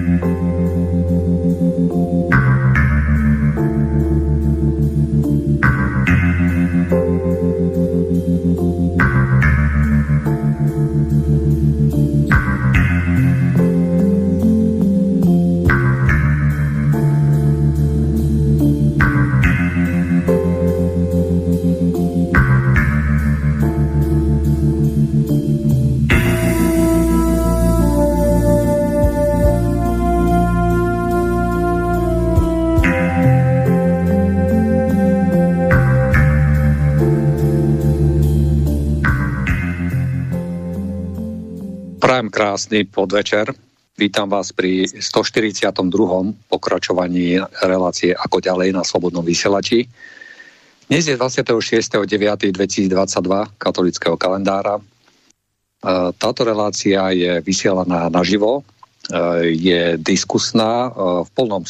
Krásny podvečer. Vítam vás pri 142. pokračovaní relácie Ako ďalej na Slobodnom vysielači. Dnes je 26.9.2022 katolického kalendára. Táto relácia je vysielaná naživo, je diskusná v plnom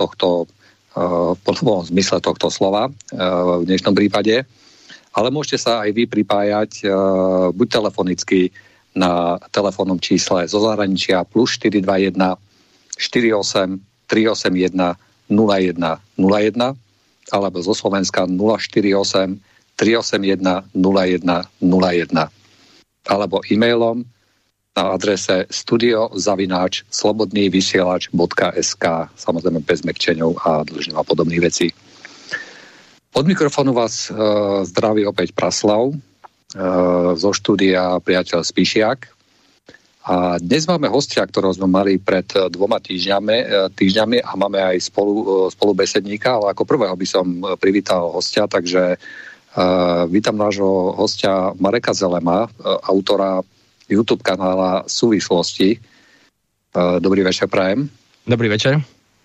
zmysle tohto slova v dnešnom prípade, ale môžete sa aj vy pripájať buď telefonicky na telefónnom čísle zo zahraničia +421 48 381 0101 alebo zo Slovenska 048 381 0101 alebo e-mailom na adrese studio@slobodnyvysielac.sk, samozrejme bez mekčeňov a dlžňov a podobných vecí. Od mikrofónu vás zdraví opäť Praslav, zo štúdia priateľ Spišiak. A dnes máme hostia, ktorého sme mali pred 2 týždňami a máme aj spolubesedníka, ale ako prvého by som privítal hostia, takže vítam nášho hostia Mareka Zelema, autora YouTube kanála Súvislosti. Dobrý večer prajem. Dobrý večer.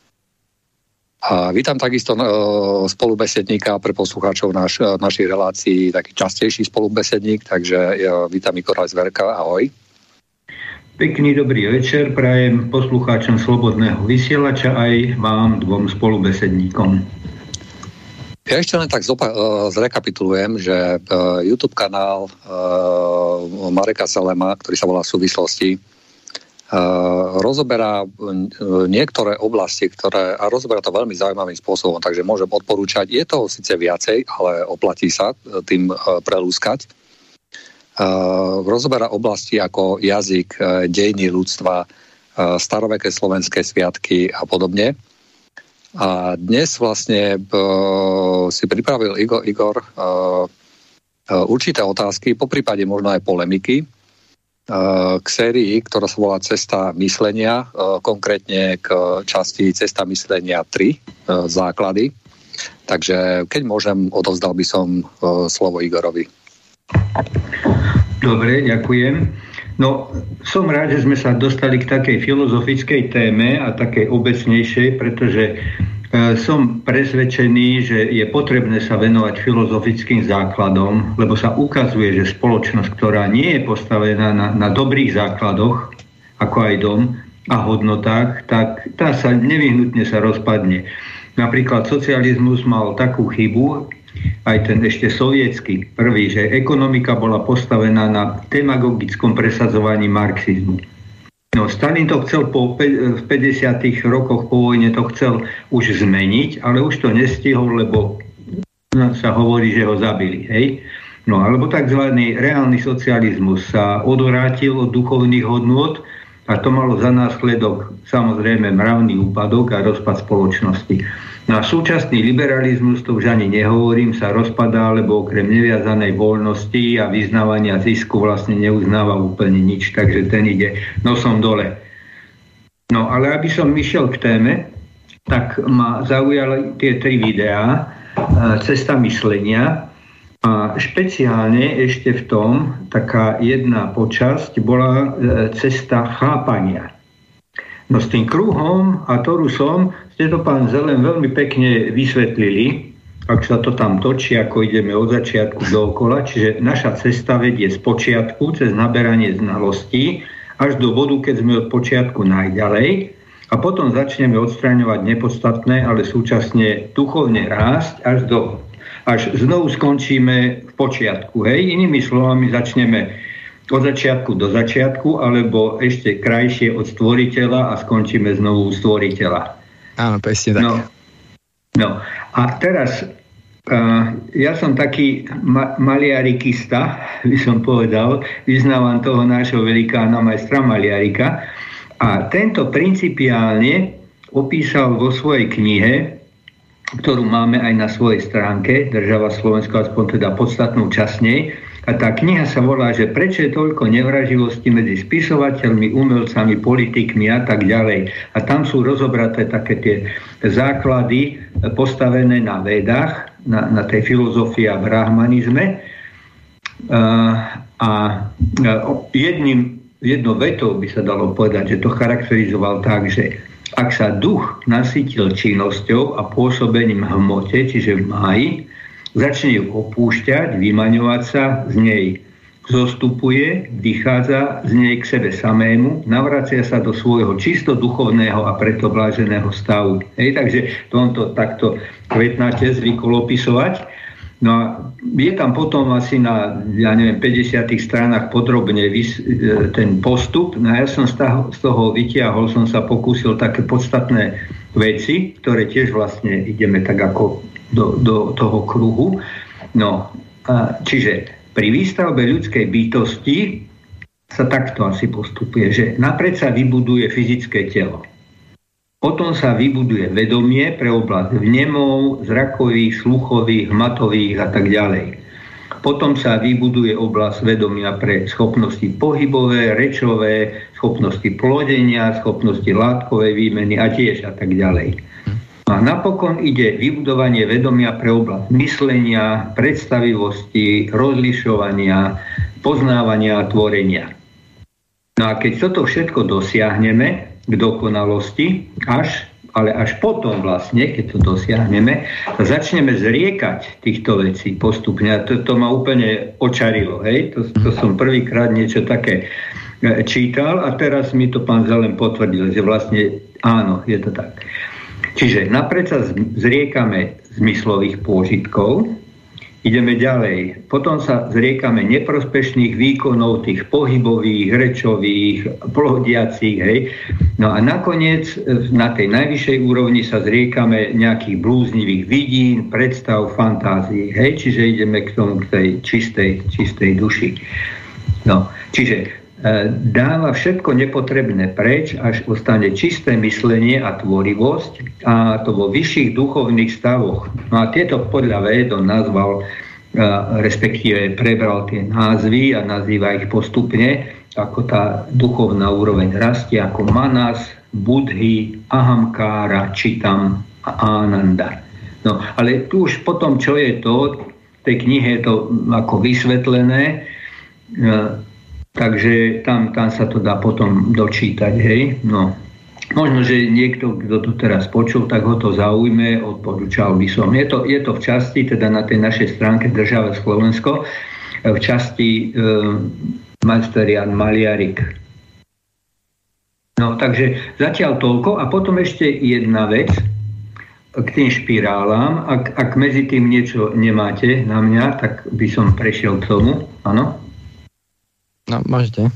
A vítam takisto spolubesedníka pre poslucháčov našich relácií, taký častejší spolubesedník, takže vítam Nikolaj Zverka, ahoj. Pekný dobrý večer prajem poslucháčom Slobodného vysielača aj vám 2 spolubesedníkom. Ja ešte len tak zrekapitulujem, že YouTube kanál Mareka Zelema, ktorý sa volá Súvislosti, rozoberá niektoré oblasti, a rozoberá to veľmi zaujímavým spôsobom, takže môžem odporúčať. Je toho síce viacej, ale oplatí sa tým prelúskať. Rozoberá oblasti ako jazyk, dejiny ľudstva, staroveké slovenské sviatky a podobne. A dnes vlastne si pripravil Igor určité otázky, poprípade možno aj polemiky, k sérii, ktorá sa volá Cesta myslenia, konkrétne k časti Cesta myslenia 3, základy. Takže keď môžem, odovzdal by som slovo Igorovi. Dobre, ďakujem. No, som rád, že sme sa dostali k takej filozofickej téme a takej obecnejšej, pretože som presvedčený, že je potrebné sa venovať filozofickým základom, lebo sa ukazuje, že spoločnosť, ktorá nie je postavená na dobrých základoch, ako aj dom a hodnotách, tak tá sa nevyhnutne sa rozpadne. Napríklad socializmus mal takú chybu, aj ten ešte sovietsky prvý, že ekonomika bola postavená na demagogickom presadzovaní marxizmu. No, Stalin to chcel v 50. rokoch po vojne to chcel už zmeniť, ale už to nestihol, lebo sa hovorí, že ho zabili. Hej? No, alebo tzv. Reálny socializmus sa odvrátil od duchovných hodnôt a to malo za následok samozrejme mravný úpadok a rozpad spoločnosti. Na súčasný liberalizmus, to už ani nehovorím, sa rozpadá, lebo okrem neviazanej voľnosti a vyznávania zisku vlastne neuznáva úplne nič, takže ten ide nosom dole. No ale aby som išiel k téme, tak ma zaujali tie 3 videá, Cesta myslenia, a špeciálne ešte v tom, taká jedna počasť bola Cesta chápania. No s tým kruhom a torusom ste to, pán Zelen, veľmi pekne vysvetlili, ak sa to tam točí, ako ideme od začiatku dookola, čiže naša cesta vedie z počiatku cez naberanie znalostí až do bodu, keď sme od počiatku najďalej a potom začneme odstraňovať nepodstatné, ale súčasne duchovne rásť až znovu skončíme v počiatku. Hej? Inými slovami začneme od začiatku do začiatku, alebo ešte krajšie od stvoriteľa a skončíme znovu u stvoriteľa. Áno, presne tak. No. A teraz ja som taký maliarikista, by som povedal, vyznávam toho nášho velikána majstra maliarika a tento principiálne opísal vo svojej knihe, ktorú máme aj na svojej stránke, Država Slovensko, aspoň teda podstatnú časť nej. A tá kniha sa volá, že prečo je toľko nevraživosti medzi spisovateľmi, umelcami, politikmi a tak ďalej. A tam sú rozobraté také tie základy postavené na vedách, na tej filozofii a brahmanizme. A jednou vetou by sa dalo povedať, že to charakterizoval tak, že ak sa duch nasytil činnosťou a pôsobením hmote, čiže v máji, začne ju opúšťať, vymaňovať sa z nej. Zostupuje, vychádza z nej k sebe samému, navracia sa do svojho čisto duchovného a preto bláženého stavu. Takže to on to takto kvetnáte zvykol opisovať. No a je tam potom asi na, 50 stranách podrobne ten postup. No a ja som z toho vytiahol, som sa pokúsil také podstatné veci, ktoré tiež vlastne ideme tak ako do toho kruhu. No, čiže pri výstavbe ľudskej bytosti sa takto asi postupuje, že napred sa vybuduje fyzické telo. Potom sa vybuduje vedomie pre oblasť vnemov, zrakových, sluchových, hmatových a tak ďalej. Potom sa vybuduje oblasť vedomia pre schopnosti pohybové, rečové, schopnosti plodenia, schopnosti látkovej výmeny a tiež a tak ďalej. A napokon ide vybudovanie vedomia pre oblasť myslenia, predstavivosti, rozlišovania, poznávania a tvorenia. No a keď toto všetko dosiahneme k dokonalosti, ale až potom vlastne, keď to dosiahneme, začneme zriekať týchto vecí postupne. A to ma úplne očarilo. Hej? To som prvýkrát niečo také čítal a teraz mi to pán Zelen potvrdil, že vlastne áno, je to tak. Čiže napred sa zriekame zmyslových pôžitkov, ideme ďalej. Potom sa zriekame neprospešných výkonov tých pohybových, rečových, plodiacich. Hej. No a nakoniec na tej najvyššej úrovni sa zriekame nejakých blúznivých vidín, predstav, fantázií. Hej. Čiže ideme k tomu, k tej čistej duši. No, čiže dáva všetko nepotrebné preč, až ostane čisté myslenie a tvorivosť, a to vo vyšších duchovných stavoch. No a tieto podľa Védom nazval, respektíve prebral tie názvy a nazýva ich postupne, ako tá duchovná úroveň rastie, ako manas, buddhi, ahamkára, čitam a ananda. No, ale tu už potom, čo je to, v tej knihe je to ako vysvetlené, takže tam sa to dá potom dočítať, hej. No, možno, že niekto, kto to teraz počul, tak ho to zaujme, odporúčal by som. Je to v časti, teda na tej našej stránke Država Slovensko, v časti majster Jan Maliarik. No, takže zatiaľ toľko. A potom ešte jedna vec k tým špirálam. Ak medzi tým niečo nemáte na mňa, tak by som prešiel k tomu. Áno? No, môžete.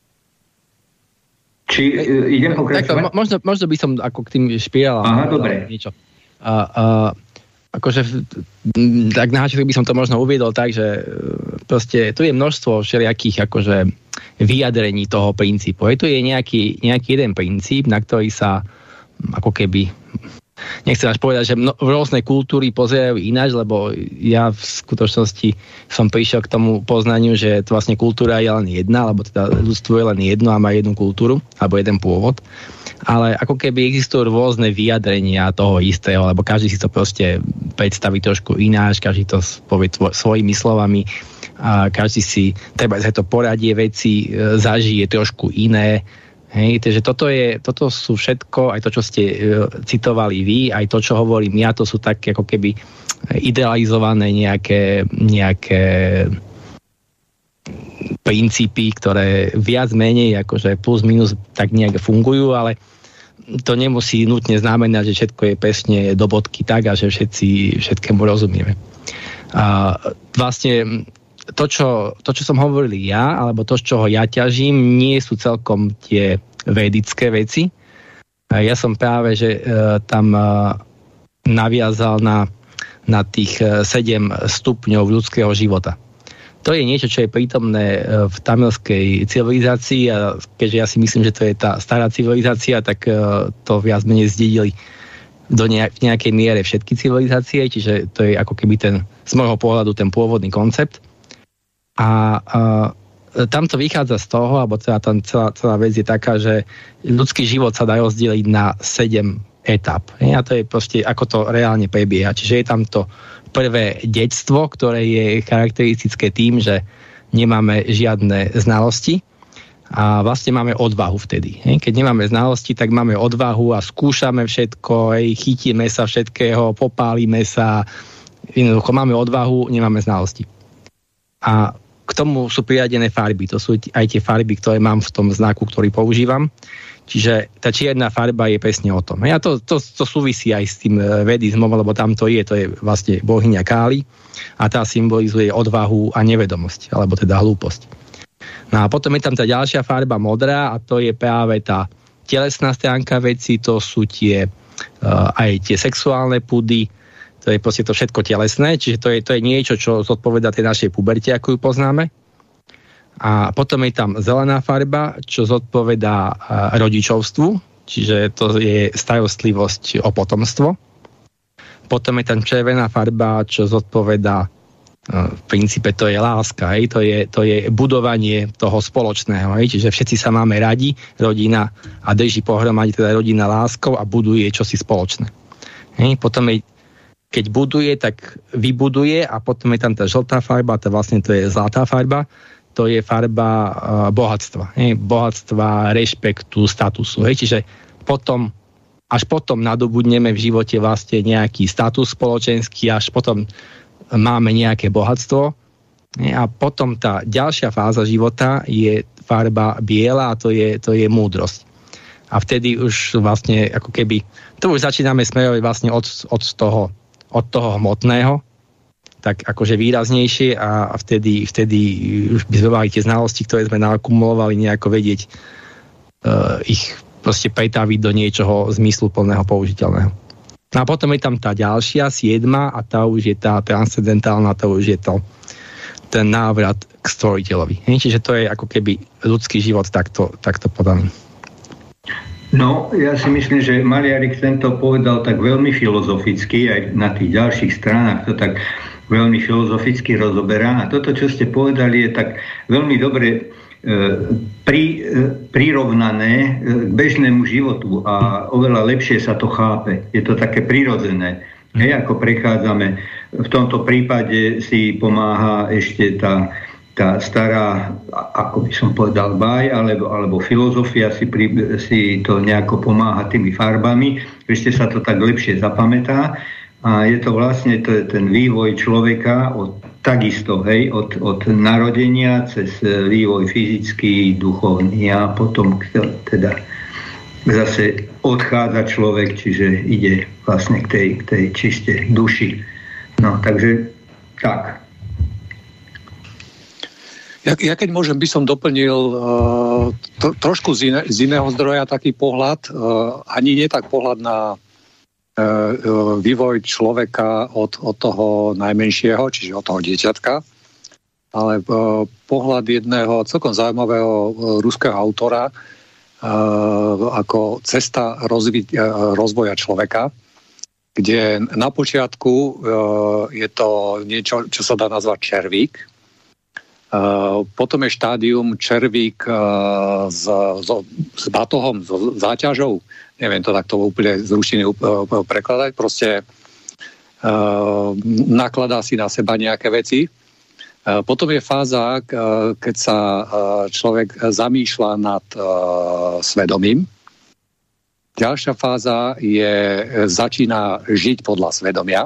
Či idem pokračovať? Možno by som ako k tým špirálám. Aha, dobre. Niečo. Akože tak na začiatku by som to možno uviedol tak, že proste tu je množstvo všelijakých akože vyjadrení toho princípu. Tu je nejaký jeden princíp, na ktorý sa ako keby, nechcem až povedať, že rôzne kultúry pozerajú ináč, lebo ja v skutočnosti som prišiel k tomu poznaniu, že to vlastne kultúra je len jedna, alebo teda ľudstvo je len jedno a má jednu kultúru, alebo jeden pôvod. Ale ako keby existujú rôzne vyjadrenia toho istého, lebo každý si to proste predstaví trošku ináč, každý to povie svojimi slovami, a každý si treba za to poradie veci zažije trošku iné. Hej, takže toto sú všetko, aj to, čo ste citovali vy, aj to, čo hovorím ja, to sú také ako keby idealizované nejaké princípy, ktoré viac menej akože plus minus tak nejak fungujú, ale to nemusí nutne znamenať, že všetko je presne do bodky tak a že všetkému rozumieme. A vlastne to, čo som hovoril ja, alebo to, z čoho ja ťažím, nie sú celkom tie vedické veci. Ja som práve, že tam naviazal na tých 7 stupňov ľudského života. To je niečo, čo je prítomné v tamilskej civilizácii a keďže ja si myslím, že to je tá stará civilizácia, tak to viac menej zdedili v nejakej miere všetky civilizácie, čiže to je ako keby z môjho pohľadu ten pôvodný koncept. A tam to vychádza z toho, alebo celá vec je taká, že ľudský život sa dá rozdeliť na 7 etap. A to je proste, ako to reálne prebieha. Čiže je tam to prvé detstvo, ktoré je charakteristické tým, že nemáme žiadne znalosti a vlastne máme odvahu vtedy. Keď nemáme znalosti, tak máme odvahu a skúšame všetko, chytíme sa všetkého, popálime sa, jednoducho máme odvahu, nemáme znalosti. A k tomu sú priradené farby. To sú aj tie farby, ktoré mám v tom znaku, ktorý používam. Čiže tá čierna farba je presne o tom. A to súvisí aj s tým vedizmom, lebo tam to je vlastne bohyňa Káli a tá symbolizuje odvahu a nevedomosť, alebo teda hlúposť. No a potom je tam tá ďalšia farba modrá a to je práve tá telesná stránka veci, to sú aj tie sexuálne pudy, to je proste to všetko telesné, čiže to je niečo, čo zodpovedá tej našej puberte, ako ju poznáme. A potom je tam zelená farba, čo zodpovedá rodičovstvu, čiže to je starostlivosť o potomstvo. Potom je tam červená farba, čo zodpovedá v princípe to je láska, to je budovanie toho spoločného, čiže všetci sa máme radi, rodina a drží pohromade teda rodina láskou a buduje čosi spoločné. Potom keď buduje, tak vybuduje a potom je tam tá žltá farba, to je zlatá farba, to je farba bohatstva. Bohatstva, rešpektu, statusu. Čiže až potom nadobudneme v živote vlastne nejaký status spoločenský, až potom máme nejaké bohatstvo. A potom tá ďalšia fáza života je farba biela a to je múdrosť. A vtedy už vlastne ako keby, to už začíname smerovať vlastne od toho hmotného, tak akože výraznejšie a vtedy už by sme mali tie znalosti, ktoré sme nakumulovali, nejako vedieť ich proste pretaviť do niečoho zmysluplného, použiteľného. No a potom je tam tá ďalšia, 7, a tá už je tá transcendentálna, to už je ten návrat k stvoriteľovi. Čiže to je ako keby ľudský život takto podaný. No, ja si myslím, že Mariárik tento povedal tak veľmi filozoficky, aj na tých ďalších stranách to tak veľmi filozoficky rozoberá. A toto, čo ste povedali, je tak veľmi dobre prirovnané k bežnému životu a oveľa lepšie sa to chápe. Je to také prirodzené. Ako prechádzame. V tomto prípade si pomáha ešte tá stará, ako by som povedal, báj, alebo filozofia si to nejako pomáha tými farbami. Ešte sa to tak lepšie zapamätá. A je to vlastne ten vývoj človeka takisto, od narodenia cez vývoj fyzický, duchovný a potom teda zase odchádza človek, čiže ide vlastne k tej čiste duši. No, takže tak. Ja keď môžem, by som doplnil trošku z iného zdroja taký pohľad, ani nie tak pohľad na vývoj človeka od toho najmenšieho, čiže od toho dieťatka, ale pohľad jedného celkom zaujímavého ruského autora ako cesta rozvoja človeka, kde na počiatku je to niečo, čo sa dá nazvať červík. Potom je štádium červík s batohom, s záťažou. Neviem to takto úplne z ruštiny prekladať. Proste nakladá si na seba nejaké veci. Potom je fáza, keď sa človek zamýšľa nad svedomím. Ďalšia fáza začína žiť podľa svedomia.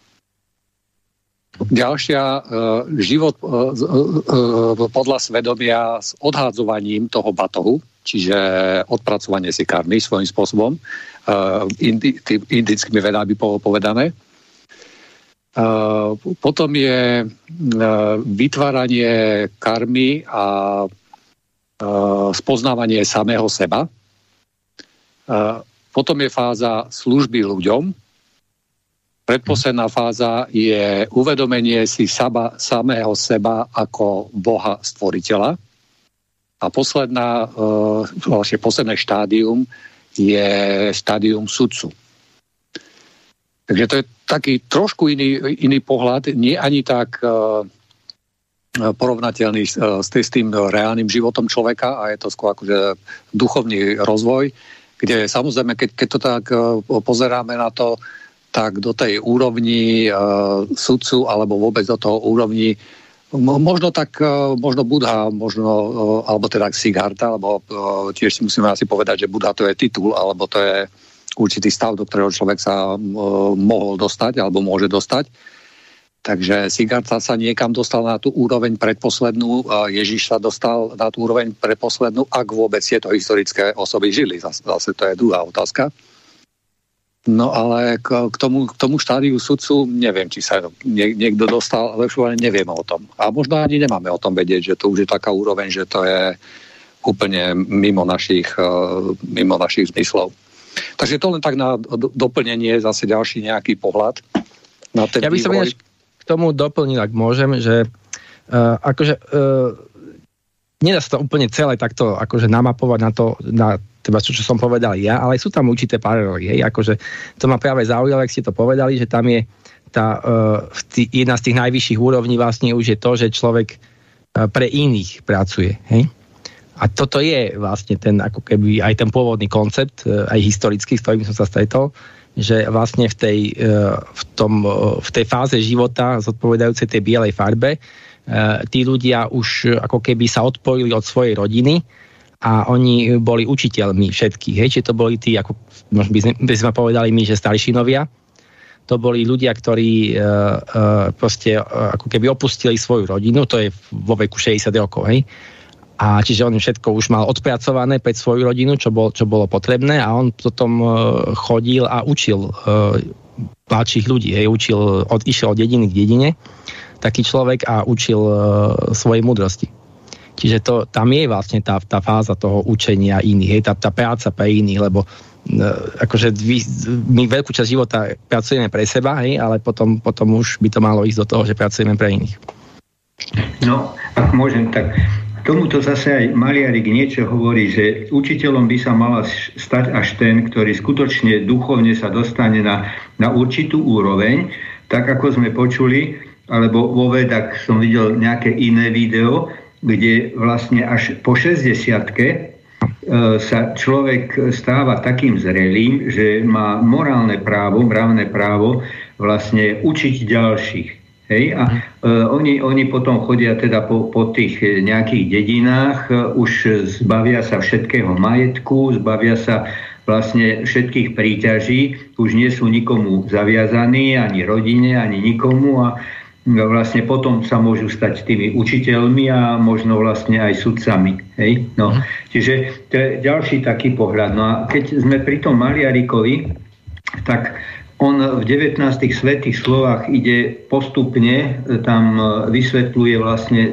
Ďalšia život podľa svedomia s odhádzovaním toho batohu, čiže odpracovanie si karmy svojím spôsobom, indickými vedami povedané. Potom je vytváranie karmy a spoznávanie samého seba. Potom je fáza služby ľuďom. Predposledná fáza je uvedomenie si samého seba ako Boha stvoriteľa. A posledné štádium je štádium sudcu. Takže to je taký trošku iný pohľad, nie ani tak porovnateľný s tým reálnym životom človeka, a je to skôr akože duchovný rozvoj, kde samozrejme, keď to tak pozeráme na to, tak do tej úrovni sudcu alebo vôbec do toho úrovni možno Buddha, alebo teda Siddhartha, alebo tiež si musíme asi povedať, že Buddha to je titul, alebo to je určitý stav, do ktorého človek sa mohol dostať alebo môže dostať. Takže Siddhartha sa niekam dostal na tú úroveň predposlednú, Ježiš sa dostal na tú úroveň predposlednú, ak vôbec tieto historické osoby žili. Zase to je druhá otázka. No ale k tomu štádiu sudcu neviem, či sa niekto dostal, ale už nevieme o tom. A možno ani nemáme o tom vedieť, že to už je taká úroveň, že to je úplne mimo našich zmyslov. Takže to len tak na doplnenie, zase ďalší nejaký pohľad na ten vývoj. Ja by som k tomu doplnil, ak môžem, že nedá sa to úplne celé takto akože namapovať na teba, čo som povedal ja, ale sú tam určité paralely. Akože to ma práve zaujalo, ak ste to povedali, že tam je jedna z tých najvyšších úrovní vlastne už je to, že človek pre iných pracuje. Hej? A toto je vlastne ten, ako keby aj ten pôvodný koncept, aj historický, s ktorým som sa stretol, že vlastne v tej fáze života zodpovedajúcej tej bielej farbe tí ľudia už ako keby sa odpojili od svojej rodiny a oni boli učiteľmi všetkých. Čiže to boli tí, ako by sme povedali my, že staršinovia. To boli ľudia, ktorí proste ako keby opustili svoju rodinu, to je vo veku 60 rokov, hej. A čiže on všetko už mal odpracované pred svoju rodinu, čo bolo potrebné, a on potom chodil a učil mladších ľudí. Išiel od dediny k dedine, taký človek, a učil svojej múdrosti. Čiže tam je vlastne tá fáza toho učenia iných, tá práca pre iných, lebo akože my veľkú časť života pracujeme pre seba, ale potom už by to malo ísť do toho, že pracujeme pre iných. No, ak môžem, tak tomuto zase aj Maliarik niečo hovorí, že učiteľom by sa mala stať až ten, ktorý skutočne duchovne sa dostane na určitú úroveň, tak ako sme počuli, alebo vo vedách som videl nejaké iné video, kde vlastne až po 60-ke sa človek stáva takým zrelým, že má mravné právo vlastne učiť ďalších. Hej? A oni potom chodia teda po tých nejakých dedinách, už zbavia sa všetkého majetku, zbavia sa vlastne všetkých príťaží, už nie sú nikomu zaviazaní, ani rodine, ani nikomu, a vlastne potom sa môžu stať tými učiteľmi a možno vlastne aj sudcami. Hej? No. Čiže to je ďalší taký pohľad. No a keď sme pri tom Maliarikovi, tak on v 19 svätých slovách ide postupne, tam vysvetľuje vlastne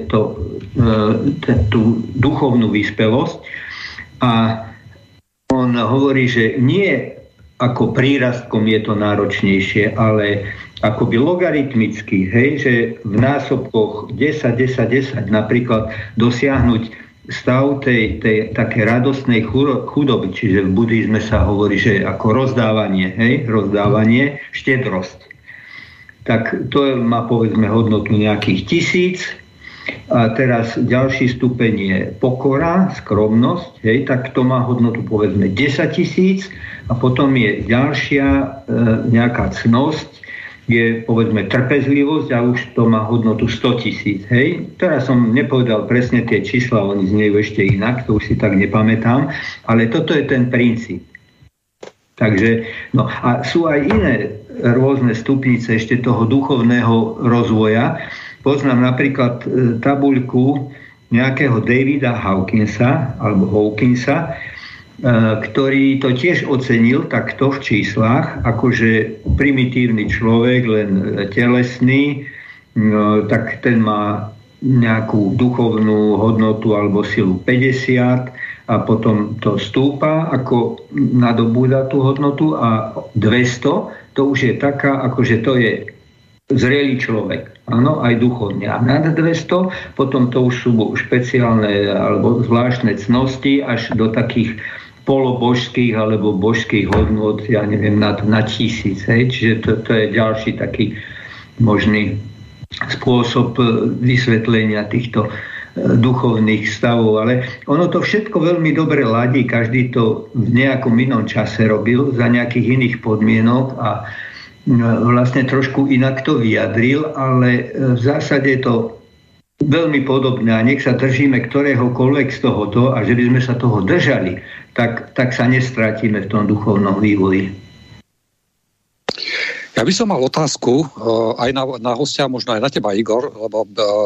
tú duchovnú vyspelosť, a on hovorí, že nie ako prírastkom je to náročnejšie, ale akoby logaritmicky, že v násobkoch 10 napríklad dosiahnuť stav tej také radostnej chudoby, čiže v buddhizme sa hovorí, že ako rozdávanie, štedrosť. Tak to má povedzme hodnotu nejakých 1000, a teraz ďalší stupeň je pokora, skromnosť, tak to má hodnotu povedzme 10 000, a potom je ďalšia nejaká cnosť, je povedzme trpezlivosť, a už to má hodnotu 100 000. Hej? Teraz som nepovedal presne tie čísla, oni znejú ešte inak, to už si tak nepamätám, ale toto je ten princíp. Takže, no a sú aj iné rôzne stupnice ešte toho duchovného rozvoja. Poznám napríklad tabuľku nejakého Davida Hawkinsa, ktorý to tiež ocenil takto v číslach, akože primitívny človek, len telesný, tak ten má nejakú duchovnú hodnotu alebo silu 50 a potom to stúpa, ako nadobúda tú hodnotu, a 200 to už je taká, akože to je zrelý človek, áno, aj duchovne. A nad 200 potom to už sú špeciálne alebo zvláštne cnosti až do takých polobožských alebo božských hodnot, ja neviem, na 1000. Čiže to je ďalší taký možný spôsob vysvetlenia týchto duchovných stavov. Ale ono to všetko veľmi dobre ladí, každý to v nejakom inom čase robil za nejakých iných podmienok a vlastne trošku inak to vyjadril, ale v zásade je to veľmi podobné a nech sa držíme ktoréhokoľvek z tohoto a že by sme sa toho držali, tak sa nestratíme v tom duchovnom vývoji. Ja by som mal otázku aj na hostia, možno aj na teba, Igor, lebo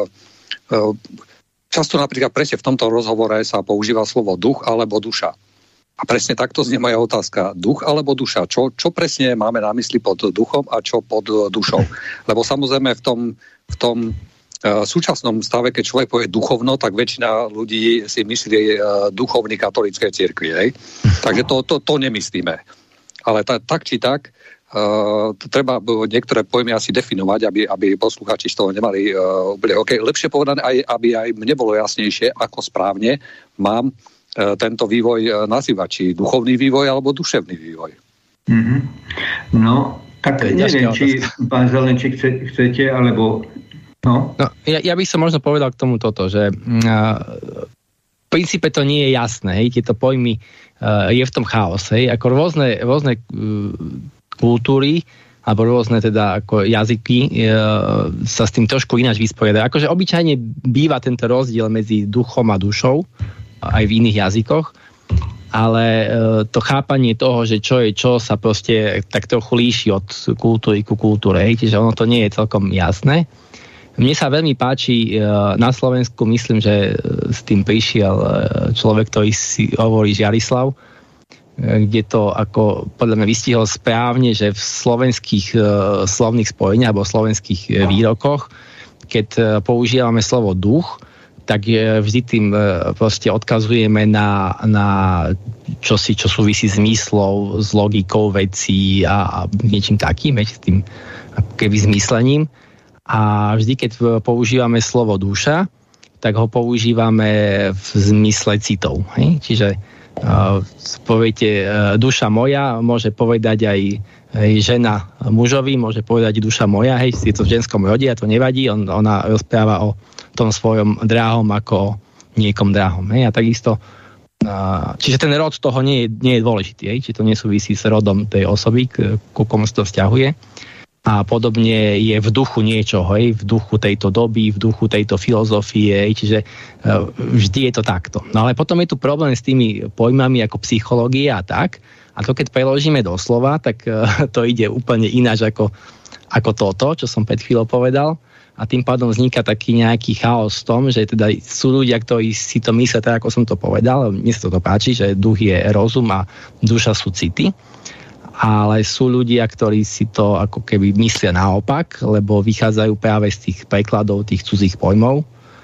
často napríklad presne v tomto rozhovore sa používa slovo duch alebo duša. A presne takto znie moja otázka. Duch alebo duša? Čo presne máme na mysli pod duchom a čo pod dušou? Lebo samozrejme v tom súčasnom stave, keď človek povie duchovno, tak väčšina ľudí si myslí duchovný katolíckej cirkvi. Hej? Takže to nemyslíme. Ale tak či tak, treba niektoré pojmy asi definovať, aby poslucháči z toho nemali úplne OK. Lepšie povedané, aby aj mne bolo jasnejšie, ako správne mám tento vývoj nazývať, či duchovný vývoj alebo duševný vývoj. Mm-hmm. No, tak neviem, či pán Zelenčík chcete, alebo... No, ja by som možno povedal k tomu toto, že v princípe to nie je jasné, tieto pojmy je v tom chaos, ako rôzne kultúry alebo rôzne teda ako jazyky sa s tým trošku ináč vysporiadajú. Akože obyčajne býva tento rozdiel medzi duchom a dušou aj v iných jazykoch, ale to chápanie toho, že čo je čo, sa proste tak trochu líši od kultúry ku kultúre, čiže ono to nie je celkom jasné. Mne sa veľmi páči na Slovensku, myslím, že s tým prišiel človek, ktorý si hovorí Žiarislav, kde to ako podľa mňa vystihol správne, že v slovenských slovných spojeniach alebo slovenských výrokoch, keď používame slovo duch, tak vždy tým proste odkazujeme na čosi, čo súvisí s myslou, s logikou vecí a niečím takým, s tým keby zmyslením. A vždy, keď používame slovo duša, tak ho používame v zmysle citov. Hej? Čiže poviete duša moja, môže povedať aj žena mužovi, môže povedať duša moja, hej, je to v ženskom rode a to nevadí, ona rozpráva o tom svojom drahom ako o niekom drahom. Hej? A takisto, čiže ten rod toho nie je dôležitý, hej? Čiže to nesúvisí s rodom tej osoby, ku komu sa to vzťahuje. A podobne je v duchu niečo, hej? V duchu tejto doby, v duchu tejto filozofie, hej? Čiže vždy je to takto. No ale potom je tu problém s tými pojmami ako psychológia a tak. A to keď preložíme do slova, tak to ide úplne ináč ako toto, čo som pred chvíľou povedal. A tým pádom vzniká taký nejaký chaos v tom, že teda sú ľudia, ktorí si to myslia tak, ako som to povedal. Mne sa to páči, že duch je rozum a duša sú city. Ale sú ľudia, ktorí si to ako keby myslia naopak, lebo vychádzajú práve z tých prekladov tých cudzích pojmov.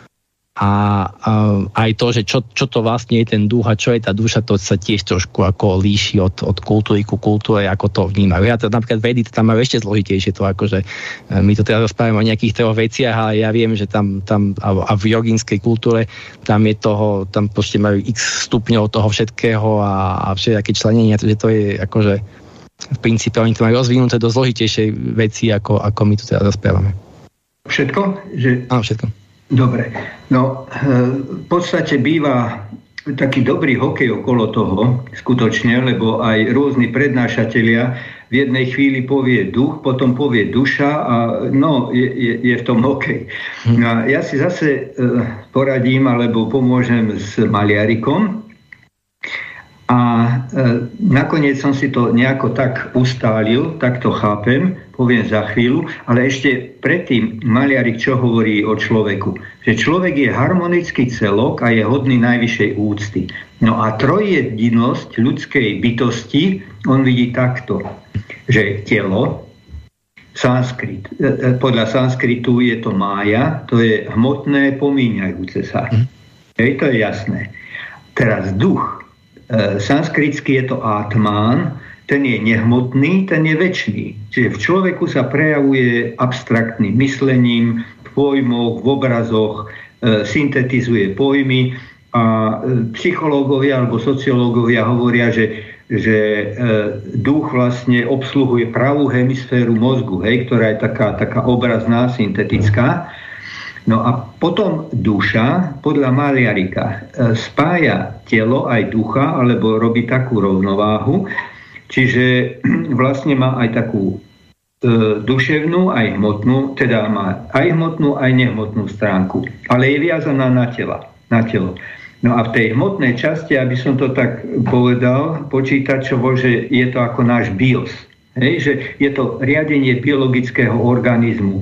A aj to, že čo to vlastne je ten duch a čo je tá duša, to sa tiež trošku ako líši od kultúry ku kultúre, ako to vnímajú. Ja to napríklad vedy, tam majú ešte zložitejšie to, akože my to teraz rozprávame o nejakých troch veciach, ale ja viem, že tam a v jogínskej kultúre tam je toho, tam proste majú x stupňov toho všetkého a všetky členenia, takže to je akože v princípe oni to majú rozvinuté do zložitejšej veci, ako my tu teraz rozprávame. Všetko? Áno, všetko. Dobre. No, v podstate býva taký dobrý hokej okolo toho, skutočne, lebo aj rôzni prednášatelia v jednej chvíli povie duch, potom povie duša a no, je v tom hokej. No, ja si zase poradím, alebo pomôžem s maliarikom a nakoniec som si to nejako tak ustálil, tak to chápem, poviem za chvíľu, ale ešte predtým Maliarik čo hovorí o človeku? Že človek je harmonický celok a je hodný najvyššej úcty. No a trojjedinosť ľudskej bytosti on vidí takto, že telo, sanskrit, podľa sanskritu je to mája, to je hmotné pomíňajúce sa. To je jasné. Teraz duch, sanskritský je to atmán, ten je nehmotný, ten je večný. Čiže v človeku sa prejavuje abstraktným myslením, v pojmoch, v obrazoch, syntetizuje pojmy a psychológovia alebo sociológovia hovoria, že duch vlastne obsluhuje pravú hemisféru mozgu, ktorá je taká obrazná, syntetická. No a potom duša, podľa Maliarika, spája telo aj ducha, alebo robí takú rovnováhu, čiže vlastne má aj takú duševnú, aj hmotnú, teda má aj hmotnú, aj nehmotnú stránku, ale je viazaná na telo. No a v tej hmotnej časti, aby som to tak povedal, počítačovo, že je to ako náš BIOS. Že je to riadenie biologického organizmu.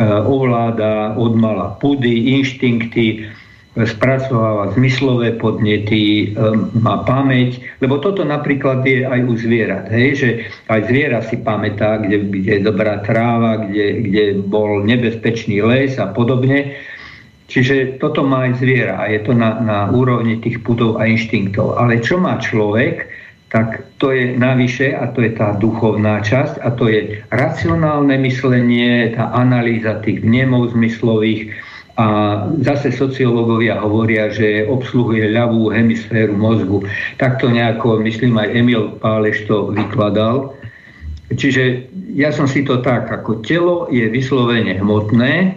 Ovláda odmala pudy, inštinkty, spracováva zmyslové podnety, má pamäť, lebo toto napríklad je aj u zvierat, že aj zviera si pamätá, kde je dobrá tráva, kde bol nebezpečný les a podobne. Čiže toto má aj zviera a je to na úrovni tých pudov a inštinktov. Ale čo má človek, tak to je navyše a to je tá duchovná časť a to je racionálne myslenie, tá analýza tých vnemov zmyslových a zase sociológovia hovoria, že obsluhuje ľavú hemisféru mozgu. Takto nejako, myslím, aj Emil Páleš to vykladal. Čiže ja som si to tak, ako telo je vyslovene hmotné,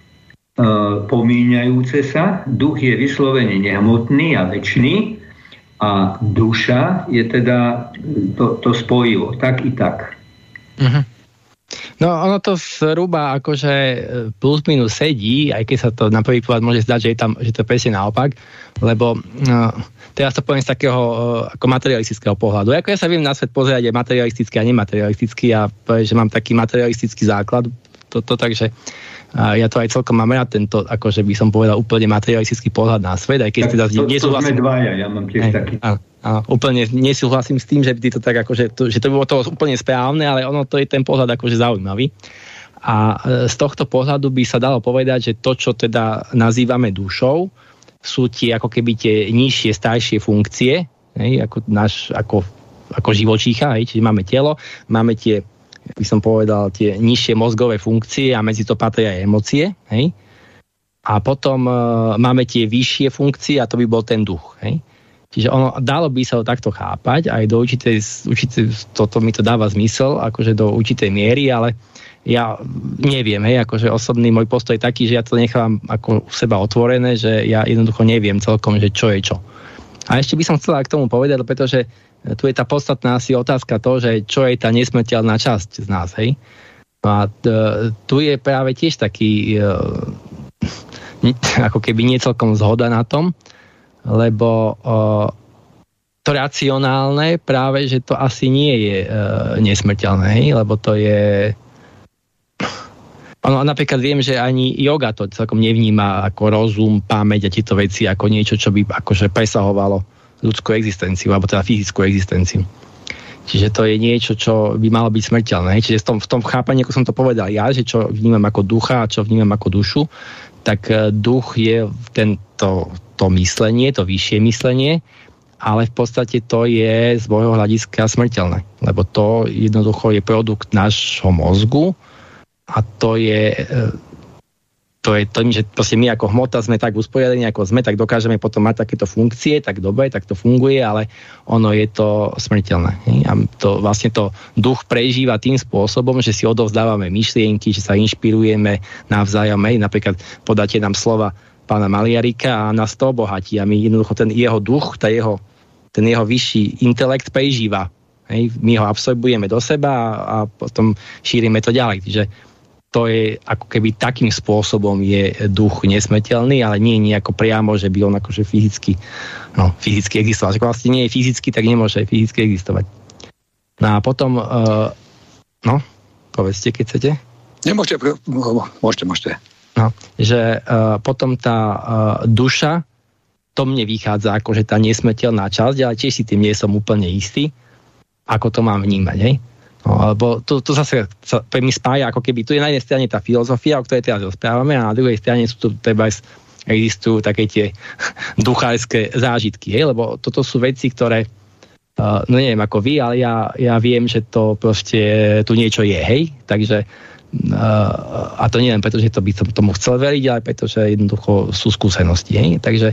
pomíňajúce sa, duch je vyslovene nehmotný a večný, a duša je teda to spojivo, tak i tak. Uh-huh. No ono to zhruba akože plus minus sedí, aj keď sa to na prvý pohľad môže zdať, že to je presne naopak, lebo teraz to poviem z takého ako materialistického pohľadu. Ako ja sa viem na svet pozerať aj materialisticky a nematerialisticky a poviem, že mám taký materialistický základ, takže ja to aj celkom mám rád, tento, akože by som povedal, úplne materialistický pohľad na svet, aj keď teda nesúhlasím. To sme dvaja, ja mám tiež taký. Úplne nesúhlasím s tým, že by to tak akože, že to bolo to úplne správne, ale ono to je ten pohľad akože zaujímavý. A z tohto pohľadu by sa dalo povedať, že to, čo teda nazývame dušou, sú tie ako keby tie nižšie, staršie funkcie, ako živočícha, čiže máme telo, máme tie, by som povedal, tie nižšie mozgové funkcie a medzi to patria aj emócie. Hej? A potom máme tie vyššie funkcie a to by bol ten duch. Hej? Čiže dalo by sa ho takto chápať, aj do určitej toto mi to dáva zmysel, akože do určitej miery, ale ja neviem, akože osobný môj postoj je taký, že ja to nechám ako u seba otvorené, že ja jednoducho neviem celkom, že čo je čo. A ešte by som chcela k tomu povedať, pretože tu je tá podstatná asi otázka to, že čo je tá nesmrteľná časť z nás, hej? A tu je práve tiež taký ako keby nie celkom zhoda na tom, lebo to racionálne práve, že to asi nie je nesmrteľné, hej? Lebo to je napríklad viem, že ani yoga to celkom nevníma ako rozum, pamäť a tieto veci ako niečo, čo by akože presahovalo ľudskú existenciu, alebo teda fyzickú existenciu. Čiže to je niečo, čo by malo byť smrteľné. Čiže v tom chápaní, ako som to povedal ja, že čo vnímam ako ducha a čo vnímam ako dušu, tak duch je to myslenie, to vyššie myslenie, ale v podstate to je z môjho hľadiska smrteľné. Lebo to jednoducho je produkt nášho mozgu a to je tým, že proste my ako hmota sme tak usporiadení, ako sme, tak dokážeme potom mať takéto funkcie, tak dobre, tak to funguje, ale ono je to smrteľné. A vlastne to duch prežíva tým spôsobom, že si odovzdávame myšlienky, že sa inšpirujeme navzájom. Napríklad podáte nám slova pána Maliarika a nás to obohatí a my jednoducho ten jeho duch, ten jeho vyšší intelekt prežíva. My ho absorbujeme do seba a potom šírime to ďalej. Čiže to je ako keby takým spôsobom je duch nesmrteľný, ale nie nejako priamo, že by on akože fyzicky existoval. Ako vlastne nie je fyzicky, tak nemôže fyzicky existovať. No a potom, povedzte, keď chcete. Môžete. No, že potom tá duša, to mne vychádza akože tá nesmrteľná časť, ale tiež si tým nie som úplne istý, ako to mám vnímať, hej? No, lebo to zase pre mi spája, ako keby tu je na jednej strane tá filozofia, o ktorej teraz rozprávame, a na druhej strane sú tu existujú také tie duchárske zážitky, hej? Lebo toto sú veci, ktoré neviem ako vy, ale ja viem, že to proste tu niečo je, hej? Takže a to nie len preto, že to by som tomu chcel veriť, ale preto, že jednoducho sú skúsenosti, hej? Takže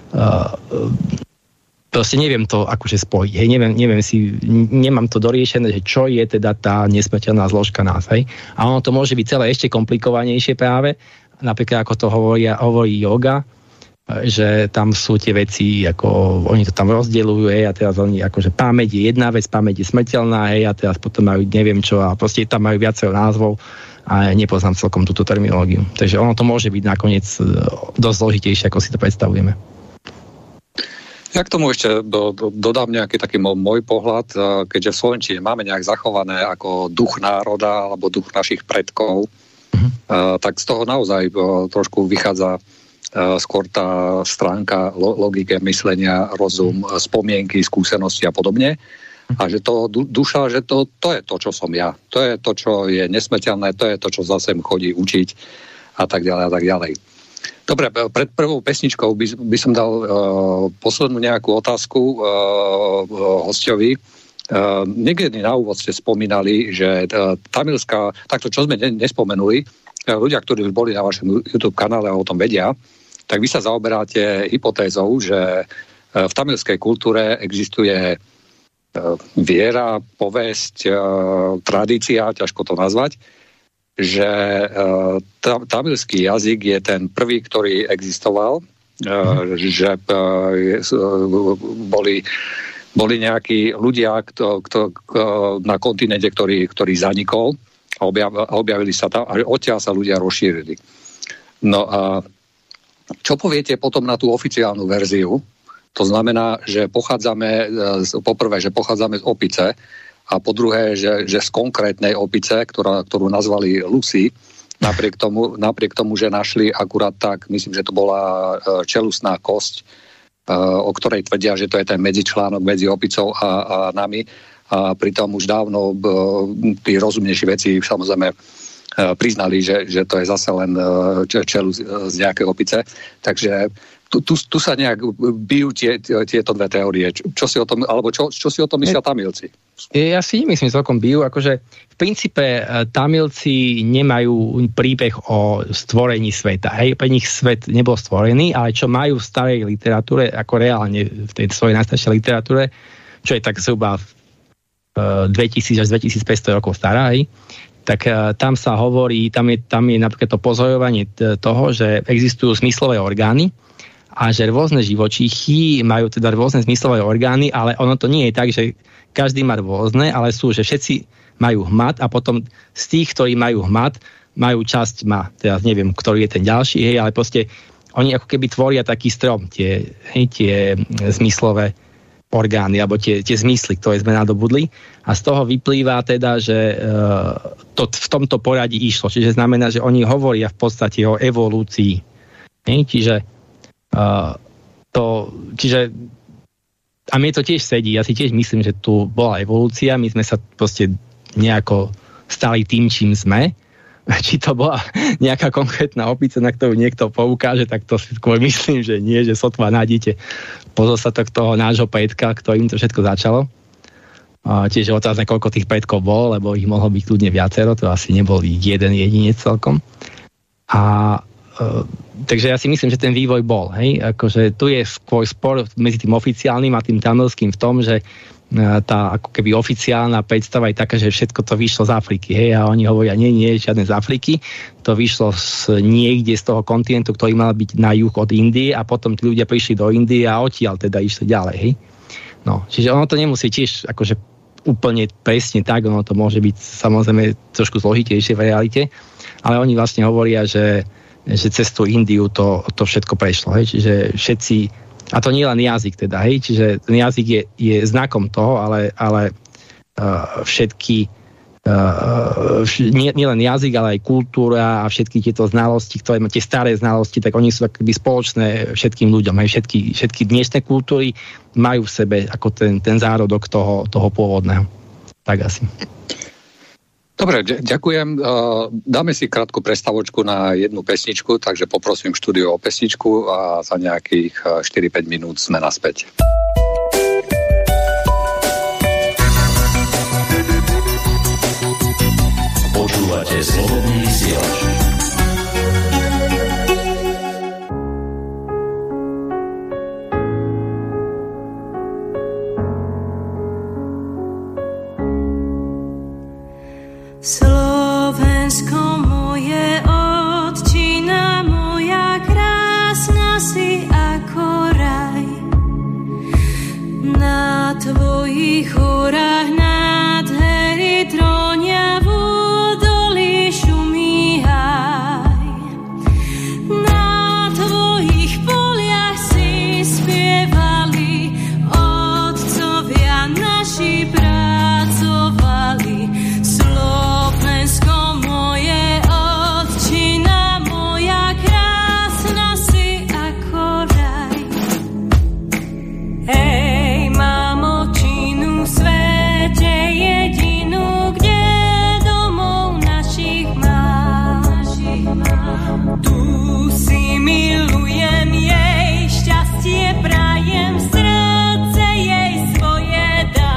proste neviem to akože spojiť, hej? Nemám to doriešené, že čo je teda tá nesmrteľná zložka nás, hej? A ono to môže byť celé ešte komplikovanejšie práve, napríklad ako to hovorí yoga, že tam sú tie veci, ako oni to tam rozdeľujú, hej, a teraz oni akože pamäť je jedna vec, pamäť je smrteľná, hej, a teraz potom majú neviem čo, a proste tam majú viacero názvov a nepoznám celkom túto terminológiu. Takže ono to môže byť nakoniec dosť zložitejšie, ako si to predstavujeme. Ja k tomu ešte dodám nejaký taký môj pohľad, keďže v slovenčine máme nejak zachované ako duch národa alebo duch našich predkov, tak z toho naozaj trošku vychádza skôr tá stránka logike, myslenia, rozum, spomienky, skúsenosti a podobne. A že to duša, že to je to, čo som ja. To je to, čo je nesmrteľné, to je to, čo zase chodí učiť a tak ďalej a tak ďalej. Dobre, pred prvou pesničkou by som dal poslednú nejakú otázku hosťovi. Niekedy na úvod ste spomínali, že tamilská, takto čo sme nespomenuli, ľudia, ktorí už boli na vašom YouTube kanále a o tom vedia, tak vy sa zaoberáte hypotézou, že v tamilskej kultúre existuje viera, povesť, tradícia, ťažko to nazvať, že tamilský jazyk je ten prvý, ktorý existoval, že boli nejakí ľudia na kontinente, ktorý zanikol a objavili sa tam a odtiaľ sa ľudia rozšírili. No a čo poviete potom na tú oficiálnu verziu? To znamená, že pochádzame z opice a po druhé, že z konkrétnej opice, ktorú nazvali Lucy, napriek tomu, že našli akurát tak, myslím, že to bola čelusná kosť, o ktorej tvrdia, že to je ten medzičlánok medzi opicou a nami. A pritom už dávno tí rozumnejší veci samozrejme priznali, že to je zase len čelus z nejakej opice. Takže tu sa nejak bijú tieto dve teórie. Čo si o tom, alebo čo si o tom myslia Tamilci? Ja si nemyslím, že celkom bijú. Akože v princípe Tamilci nemajú príbeh o stvorení sveta. Hej, pre nich svet nebol stvorený, ale čo majú v starej literatúre, ako reálne v tej svojej najstaršej literatúre, čo je tak zhruba 2000 až 2500 rokov stará, hej, tak tam sa hovorí, tam je napríklad to pozorovanie toho, že existujú zmyslové orgány a že rôzne živočíchy majú teda rôzne zmyslové orgány, ale ono to nie je tak, že každý má rôzne, ale sú, že všetci majú hmat a potom z tých, ktorí majú hmat, majú časť teraz neviem, ktorý je ten ďalší, hej, ale proste oni ako keby tvoria taký strom, tie zmyslové orgány, alebo tie zmysly, ktoré sme nadobudli. A z toho vyplýva teda, že to v tomto poradí išlo. Čiže znamená, že oni hovoria v podstate o evolúcii. Čiže a mne to tiež sedí. Ja si tiež myslím, že tu bola evolúcia. My sme sa proste nejako stali tým, čím sme. Či to bola nejaká konkrétna opica, na ktorú niekto poukáže, tak to si skôr myslím, že nie, že sotva nájdete pozostatok toho nášho predka, ktorým to všetko začalo. Tiež je otázne, koľko tých predkov bol, lebo ich mohlo byť kľudne viacero, to asi nebol jeden jedinec celkom. Takže ja si myslím, že ten vývoj bol. Hej? Akože tu je skôr spor medzi tým oficiálnym a tým tamilským v tom, že tá ako keby oficiálna predstava je taká, že všetko to vyšlo z Afriky. Hej? A oni hovoria, nie, žiadne z Afriky. To vyšlo niekde z toho kontinentu, ktorý mal byť na juh od Indie a potom tí ľudia prišli do Indie a odtiaľ teda išli ďalej. Hej? No, čiže ono to nemusí tiež akože úplne presne tak, ono to môže byť samozrejme trošku zložitejšie v realite, ale oni vlastne hovoria, že cez tú Indiu to všetko prešlo. Hej? Čiže všetci, a to nie len jazyk teda, hej? Čiže ten jazyk je znakom toho, ale všetky nie len jazyk, ale aj kultúra a všetky tieto znalosti, ktoré má tie staré znalosti, tak oni sú akoby spoločné všetkým ľuďom. Hej? Všetky dnešné kultúry majú v sebe ako ten zárodok toho pôvodného. Tak asi. Dobre, ďakujem. Dáme si krátku prestavočku na jednu pesničku, takže poprosím štúdiu o pesničku a za nejakých 4-5 minút sme naspäť. Počúvate Slobodný vysielač. Slovensko moje, otčina moja, krásna si ako raj. Na tvojich horách nádhery trónia, v údolí šumí háj. Na tvojich poliach si spievali, otcovia naši pracovali. Slovensko moje, otčina moja, krásna si ako raj. Hej, mám otčinu v svete jedinú, kde domov našich mám. Tu si milujem, jej šťastie prajem, v srdce jej svoje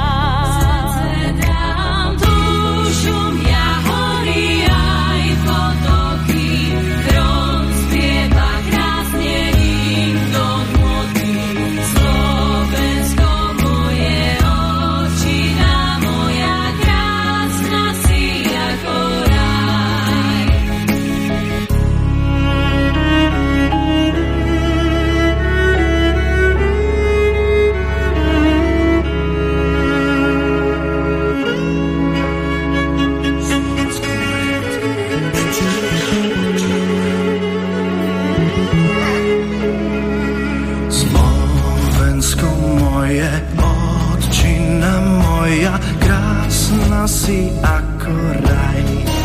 dám. Tu šumia hory aj potoky, grom spieva krásne im do nôty. Slovensko moje, otčina moja, krásna si ako raj. Slovensko moje, otčina moja, krásna si ako raj.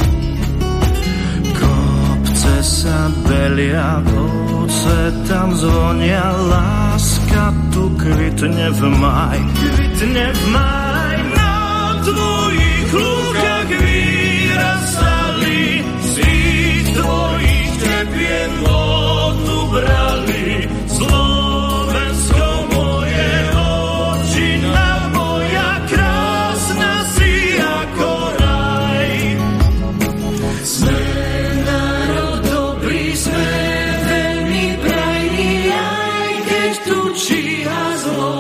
Kopce sa belia, ovce tam zvonia, láska tu kvitne v maj. Kvitne v maj, na tvojich lúkach vyrastali, z ich tvojich tepien vodu brali. Slovensko moje, otčina moja, krásna si ako raj. Sme národ dobrý, sme veľmi prajní, aj keď tu číha zlo.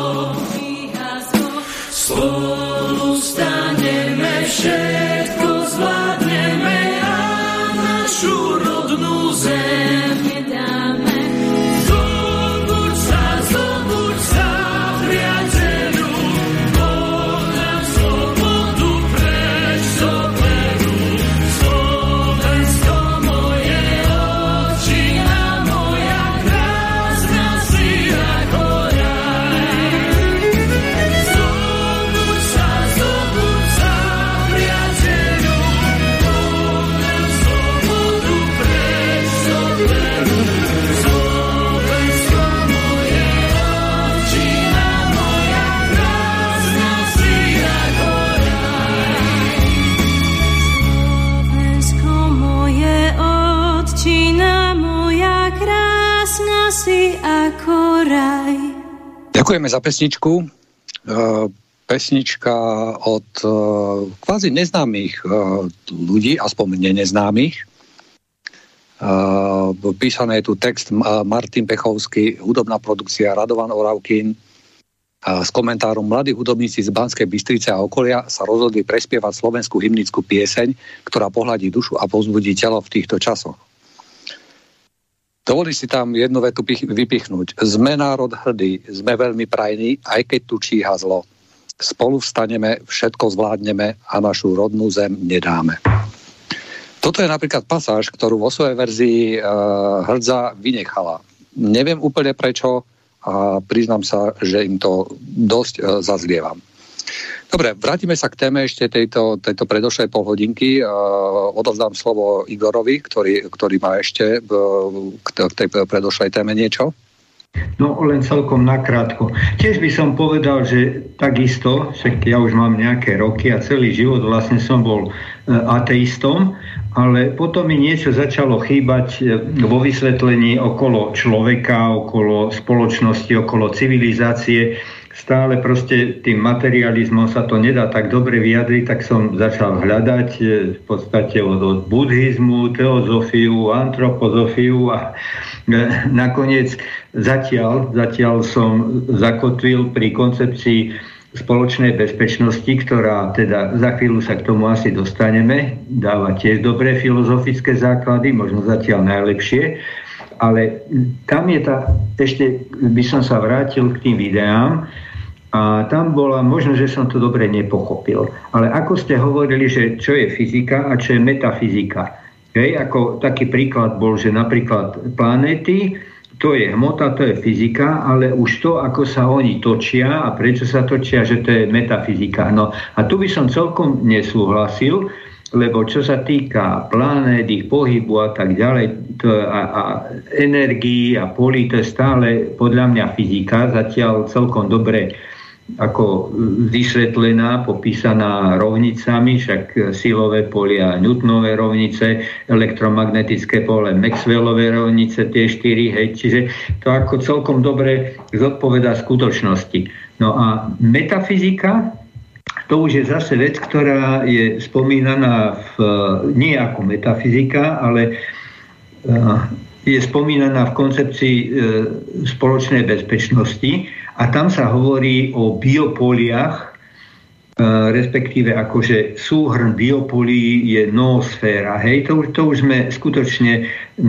Spolu staneme, všetko zvládneme a našu rodnú zem nedáme. Zobuď sa, priateľu, Boh nám slobodu preč zoberú. Slovensko moje, otčina moja, krásna si ako raj. Zobuď sa, priateľu, Boh nám slobodu preč zoberú. Slovensko moje, otčina moja, krásna si ako raj. Slovensko moje, otčina moja, krásna si ako raj. Ďakujeme za pesničku. Pesnička od kvázi neznámych ľudí, aspoň neznámych. Písaný je tu text Martin Pechovský, hudobná produkcia Radovan Oravkin. S komentárom: mladí hudobníci z Banskej Bystrice a okolia sa rozhodli prespievať slovenskú hymnickú pieseň, ktorá pohľadí dušu a povzbudí telo v týchto časoch. Dovolí si tam jednu vetu vypichnúť. Sme národ hrdý, sme veľmi prajní, aj keď tu číha zlo. spolu vstaneme, všetko zvládneme a našu rodnú zem nedáme. Toto je napríklad pasáž, ktorú vo svojej verzii Hrdza vynechala. Neviem úplne prečo a priznám sa, že im to dosť zazlievam. Dobre, vrátime sa k téme ešte tejto predošlej polhodinky. Odovzdám slovo Igorovi, ktorý má ešte k tej predošlej téme niečo. No len celkom nakrátko. Tiež by som povedal, že takisto, však ja už mám nejaké roky a celý život vlastne som bol ateistom, ale potom mi niečo začalo chýbať vo vysvetlení okolo človeka, okolo spoločnosti, okolo civilizácie. Stále proste tým materializmom sa to nedá tak dobre vyjadriť, tak som začal hľadať v podstate od buddhizmu, teozofiu, antropozofiu a nakoniec zatiaľ som zakotvil pri koncepcii spoločnej bezpečnosti, ktorá teda za chvíľu sa k tomu asi dostaneme, dáva tiež dobré filozofické základy, možno zatiaľ najlepšie, ale tam je ešte by som sa vrátil k tým videám a tam bola, možno, že som to dobre nepochopil, ale ako ste hovorili, že čo je fyzika a čo je metafyzika. Ako taký príklad bol, že napríklad planéty, to je hmota, to je fyzika, ale už to, ako sa oni točia a prečo sa točia, že to je metafyzika. No a tu by som celkom nesúhlasil, lebo čo sa týka planét, ich pohybu a tak ďalej, a energii a polí, to je stále podľa mňa fyzika, zatiaľ celkom dobre ako vysvetlená, popísaná rovnicami, však silové polia, Newtonové rovnice, elektromagnetické pole, Maxwellové rovnice, tie 4, hej, čiže to ako celkom dobre zodpovedá skutočnosti. No a metafyzika, to už je zase vec, ktorá je spomínaná nie ako metafyzika, ale je spomínaná v koncepcii spoločnej bezpečnosti a tam sa hovorí o biopoliach, respektíve akože súhrn biopolí je noosféra. Hej, to už sme skutočne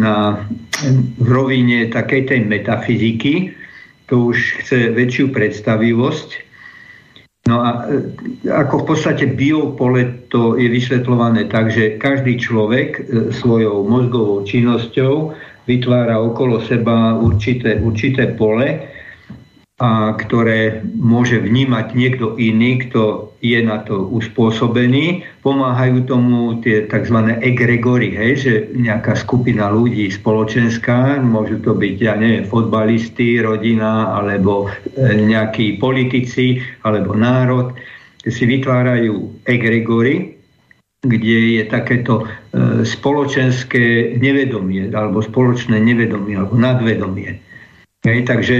v rovine takej tej metafyziky, to už chce väčšiu predstavivosť. No a ako v podstate biopole to je vysvetľované tak, že každý človek svojou mozgovou činnosťou vytvára okolo seba určité pole, a ktoré môže vnímať niekto iný, kto je na to uspôsobený. Pomáhajú tomu tie tzv. Egregory, hej, že nejaká skupina ľudí spoločenská, môžu to byť, ja neviem, fotbalisti, rodina, alebo nejakí politici, alebo národ, si vytvárajú egregory, kde je takéto spoločenské nevedomie, alebo spoločné nevedomie, alebo nadvedomie. Hej, takže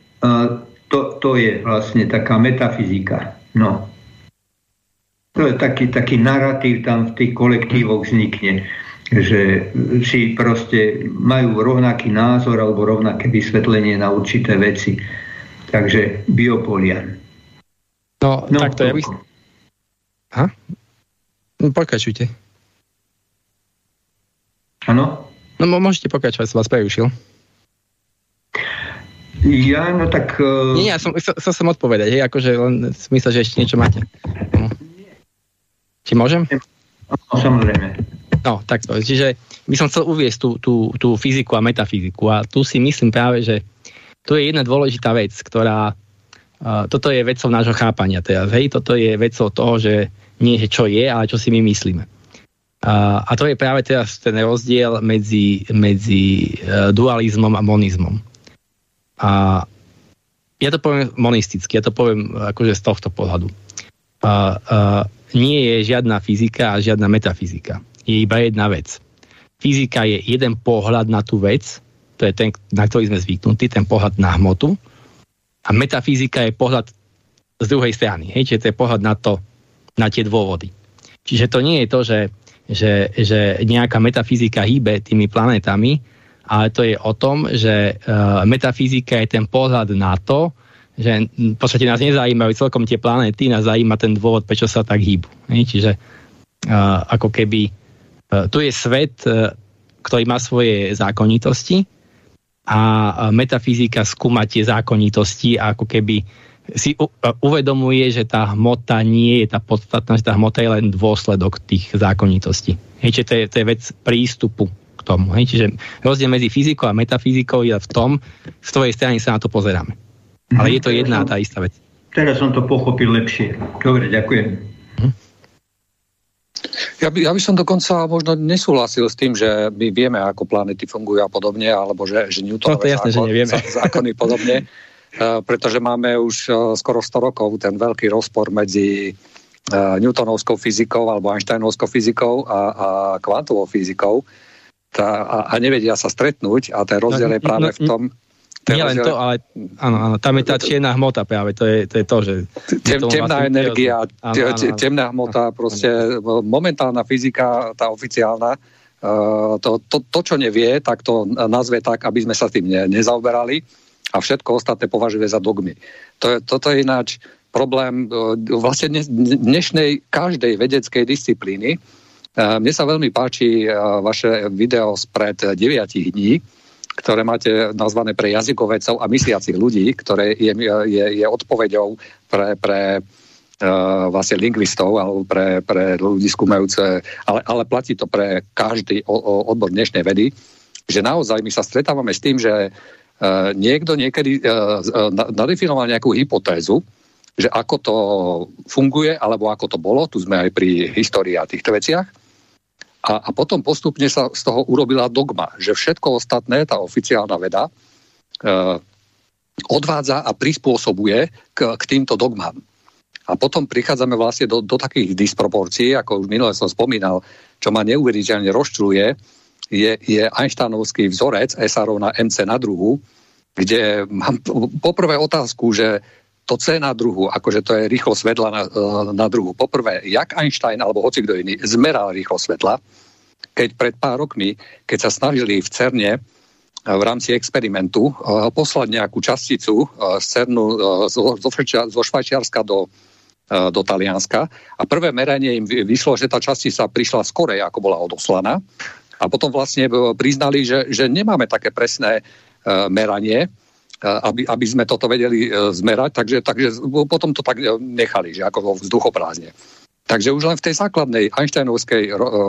to je vlastne taká metafyzika. No. To je taký narratív tam v tých kolektívoch vznikne, že si proste majú rovnaký názor alebo rovnaké vysvetlenie na určité veci. Takže biopolia. No tak to je... Pokračujte. Áno? No môžete pokračovať, som vás prerušil. Ja, no tak... Nie, ja som odpovedať, hej, akože len smysl, že ešte niečo máte. No. Či môžem? No, samozrejme. No, takto. Čiže by som chcel uviesť tú fyziku a metafyziku a tu si myslím práve, že tu je jedna dôležitá vec, ktorá... toto je vecou nášho chápania teraz, hej, toto je vecou toho, že nie, že čo je, ale čo si my myslíme. A to je práve teraz ten rozdiel medzi dualizmom a monizmom. A ja to poviem monisticky, ja to poviem akože z tohto pohľadu. Nie je žiadna fyzika a žiadna metafyzika. Je iba jedna vec. Fyzika je jeden pohľad na tú vec, to je ten, na ktorý sme zvyknutí, ten pohľad na hmotu. A metafyzika je pohľad z druhej strany. Hej? Čiže to je pohľad na tie dôvody. Čiže to nie je to, že nejaká metafyzika hýbe tými planetami, ale to je o tom, že metafyzika je ten pohľad na to, že v podstate nás nezaujímajú celkom tie planéty, nás zaujíma ten dôvod, prečo sa tak hýbu. Čiže ako keby tu je svet, ktorý má svoje zákonitosti a metafyzika skúma tie zákonitosti a ako keby si uvedomuje, že tá hmota nie je tá podstatná, že tá hmota je len dôsledok tých zákonitostí. Hej, čiže to je vec prístupu k tomu. Hej, čiže rozdiel medzi fyzikou a metafyzikou je v tom, z tvojej strany sa na to pozeráme. Ale je to jedna a tá istá vec. Teraz som to pochopil lepšie. Dobre, ďakujem. Ja by som dokonca možno nesúhlasil s tým, že my vieme, ako planety fungujú a podobne, alebo že Newtonové zákony podobne, pretože máme už skoro 100 rokov ten veľký rozpor medzi Newtonovskou fyzikou alebo Einsteinovskou fyzikou a kvantovou fyzikou a nevedia sa stretnúť a ten rozdiel je práve v tom... Nie len to, ale áno, tam je tá čierna hmota práve, to je to, že... Temná energia, temná hmota, proste momentálna fyzika, tá oficiálna, to, čo nevie, tak to nazve tak, aby sme sa tým nezaoberali a všetko ostatné považuje za dogmy. Toto je ináč problém vlastne dnešnej každej vedeckej disciplíny. Mne sa veľmi páči vaše video spred 9 dní, ktoré máte nazvané pre jazykovedcov a mysliacich ľudí, ktoré je odpoveďou pre vlastne lingvistov alebo pre ľudí skúmajúce, ale platí to pre každý odbor dnešnej vedy, že naozaj my sa stretávame s tým, že niekto niekedy nadefinoval nejakú hypotézu, že ako to funguje, alebo ako to bolo, tu sme aj pri histórii a týchto veciach, a potom postupne sa z toho urobila dogma, že všetko ostatné, tá oficiálna veda, odvádza a prispôsobuje k týmto dogmám. A potom prichádzame vlastne do takých disproporcií, ako už minule som spomínal, čo ma neuveriteľne rozčľuje, je Einsteinovský vzorec SR rovná MC na druhu, kde mám poprvé otázku, že to C na druhu, akože to je rýchlosť svetla na druhu. Poprvé, jak Einstein alebo hoci kto iný zmeral rýchlosť svetla, keď pred pár rokmi, keď sa snažili v CERNe v rámci experimentu poslať nejakú časticu z CERNu zo Švajčiarska do Talianska a prvé meranie im vyšlo, že tá častica prišla skorej, ako bola odoslaná a potom vlastne priznali, že nemáme také presné meranie, aby sme toto vedeli zmerať, takže potom to tak nechali, že ako vo vzduchoprázdne. Takže už len v tej základnej Einsteinovskej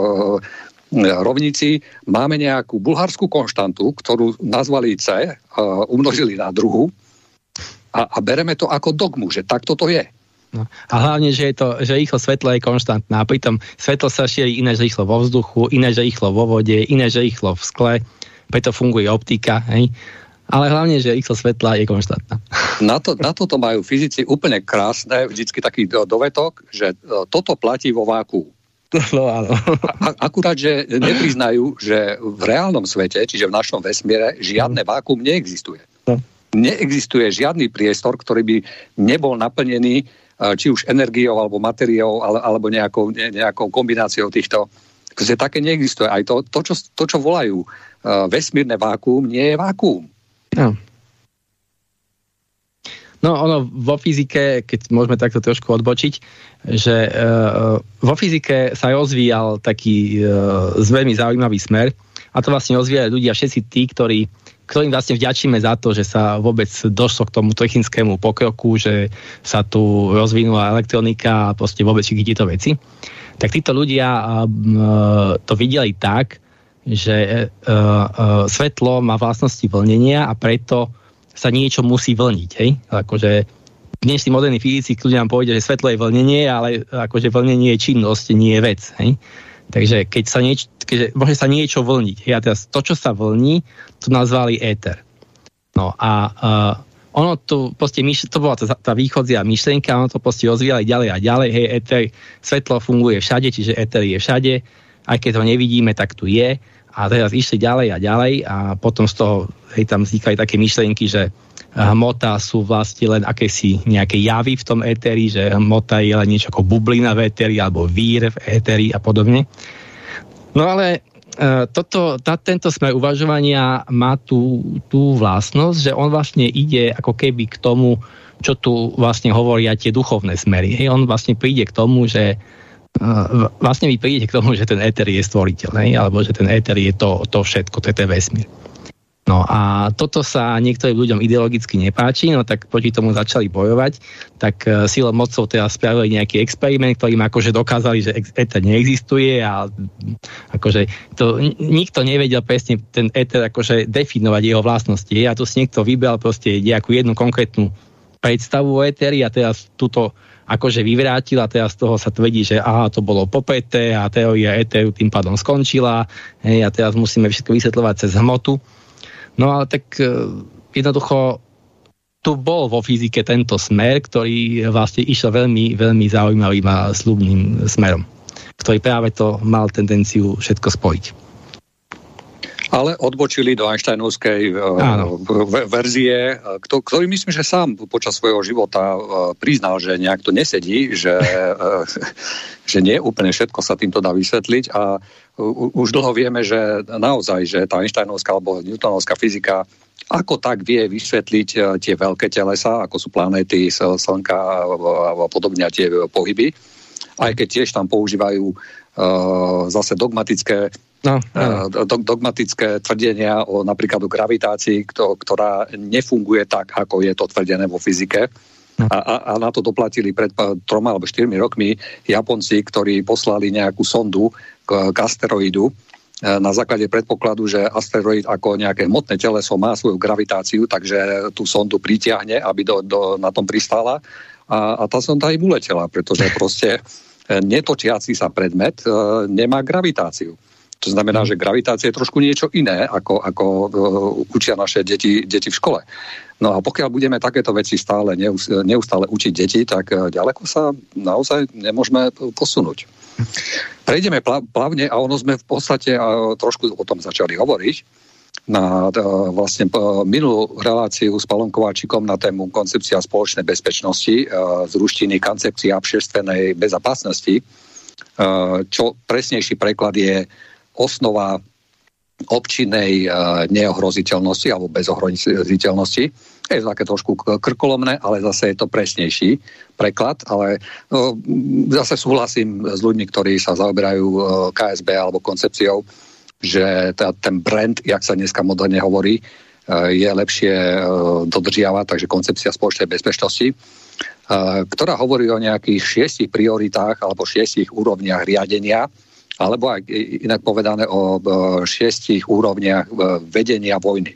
rovnici máme nejakú bulharskú konštantu, ktorú nazvali C, umnožili na druhu a bereme to ako dogmu, že takto to je. No. A hlavne, že rýchlo svetla je konštantná. A pritom svetlo sa šíri iné rýchlo vo vzduchu, iné rýchlo vo vode, iné rýchlo v skle, preto funguje optika, hej. Ale hlavne, že rýchlosť svetla je konštantná. Na toto majú fyzici úplne krásne, vždycky taký dovetok, že toto platí vo vákuu. No, áno. Akurát, že nepriznajú, že v reálnom svete, čiže v našom vesmíre, žiadne vákuum neexistuje. No. Neexistuje žiadny priestor, ktorý by nebol naplnený či už energiou, alebo materiou, alebo nejakou kombináciou týchto. Také neexistuje. Aj to, čo volajú vesmírne vákuum, nie je vákuum. No ono vo fyzike, keď môžeme takto trošku odbočiť, že vo fyzike sa rozvíjal taký veľmi zaujímavý smer a to vlastne rozvíjali ľudia, všetci tí, ktorým vlastne vďačíme za to, že sa vôbec došlo k tomu technickému pokroku, že sa tu rozvinula elektronika a proste vôbec všetky tieto veci. Tak títo ľudia to videli tak, že svetlo má vlastnosti vlnenia a preto sa niečo musí vlniť. Hej? Akože dnešní moderní fyzici ľudia nám povedia, že svetlo je vlnenie, ale akože vlnenie je činnosť, nie je vec. Hej? Takže keď môže sa niečo vlniť. Hej? A teraz to, čo sa vlní, to nazvali éter. No a ono tu proste, to bola tá východzia myšlienka, ono to proste rozvíjali ďalej a ďalej. Hej, éter, svetlo funguje všade, čiže éter je všade. Aj keď ho nevidíme, tak tu je. A teraz išli ďalej a ďalej a potom z toho tam vznikali také myšlienky, že hmota sú vlastne len akési nejaké javy v tom éteri, že hmota je len niečo ako bublina v éteri alebo vír v éteri a podobne. No ale tento smer uvažovania má tú vlastnosť, že on vlastne ide ako keby k tomu, čo tu vlastne hovoria tie duchovné smery. Hej, on vlastne príde k tomu, že vlastne vy prídete k tomu, že ten éter je stvoriteľ, alebo že ten éter je to všetko, to je ten vesmír. No a toto sa niektorým ľuďom ideologicky nepáči, no tak proti tomu začali bojovať, tak silou mocou teda spravili nejaký experiment, ktorým akože dokázali, že éter neexistuje a akože to nikto nevedel presne ten éter akože definovať jeho vlastnosti. A tu si niekto vybral proste nejakú jednu konkrétnu predstavu o éteri a teraz túto akože vyvrátil a teraz z toho sa tvrdí, že aha, to bolo popreté a teória éteru tým pádom skončila, hej, a teraz musíme všetko vysvetľovať cez hmotu. No ale tak jednoducho tu bol vo fyzike tento smer, ktorý vlastne išiel veľmi, veľmi zaujímavým a sľubným smerom, ktorý práve to mal tendenciu všetko spojiť. Ale odbočili do Einsteinovskej verzie, ktorý myslím, že sám počas svojho života priznal, že nejak to nesedí, že nie úplne všetko sa týmto dá vysvetliť a už dlho vieme, že naozaj, že tá Einsteinovská alebo Newtonovská fyzika ako tak vie vysvetliť tie veľké telesa, ako sú planéty, Slnka a podobne tie pohyby, aj keď tiež tam používajú zase dogmatické tvrdenia o napríklad o gravitácii, ktorá nefunguje tak, ako je to tvrdené vo fyzike. A na to doplatili pred 3 alebo 4 rokmi Japonci, ktorí poslali nejakú sondu k asteroidu na základe predpokladu, že asteroid ako nejaké hmotné teleso má svoju gravitáciu, takže tú sondu pritiahne, aby na tom pristála. A tá sonda im uletela, pretože proste netočiaci sa predmet nemá gravitáciu. To znamená, že gravitácia je trošku niečo iné, ako učia naše deti v škole. No a pokiaľ budeme takéto veci neustále učiť deti, tak ďaleko sa naozaj nemôžeme posunúť. Prejdeme plavne a ono sme v podstate trošku o tom začali hovoriť na vlastne minulú reláciu s Pavlom Kováčikom na tému koncepcia spoločnej bezpečnosti z ruštiny koncepcia všestvennej bezpečnosti. Čo presnejší preklad je osnova občinnej neohroziteľnosti alebo bezohroziteľnosti. Je to také trošku krkolomné, ale zase je to presnejší preklad, ale zase súhlasím s ľuďmi, ktorí sa zaoberajú KSB alebo koncepciou, že ten brand, jak sa dneska moderne hovorí, je lepšie dodržiavať, takže koncepcia spoločnej bezpečnosti, ktorá hovorí o nejakých 6 prioritách alebo 6 úrovniach riadenia, alebo aj inak povedané o 6 úrovniach vedenia vojny.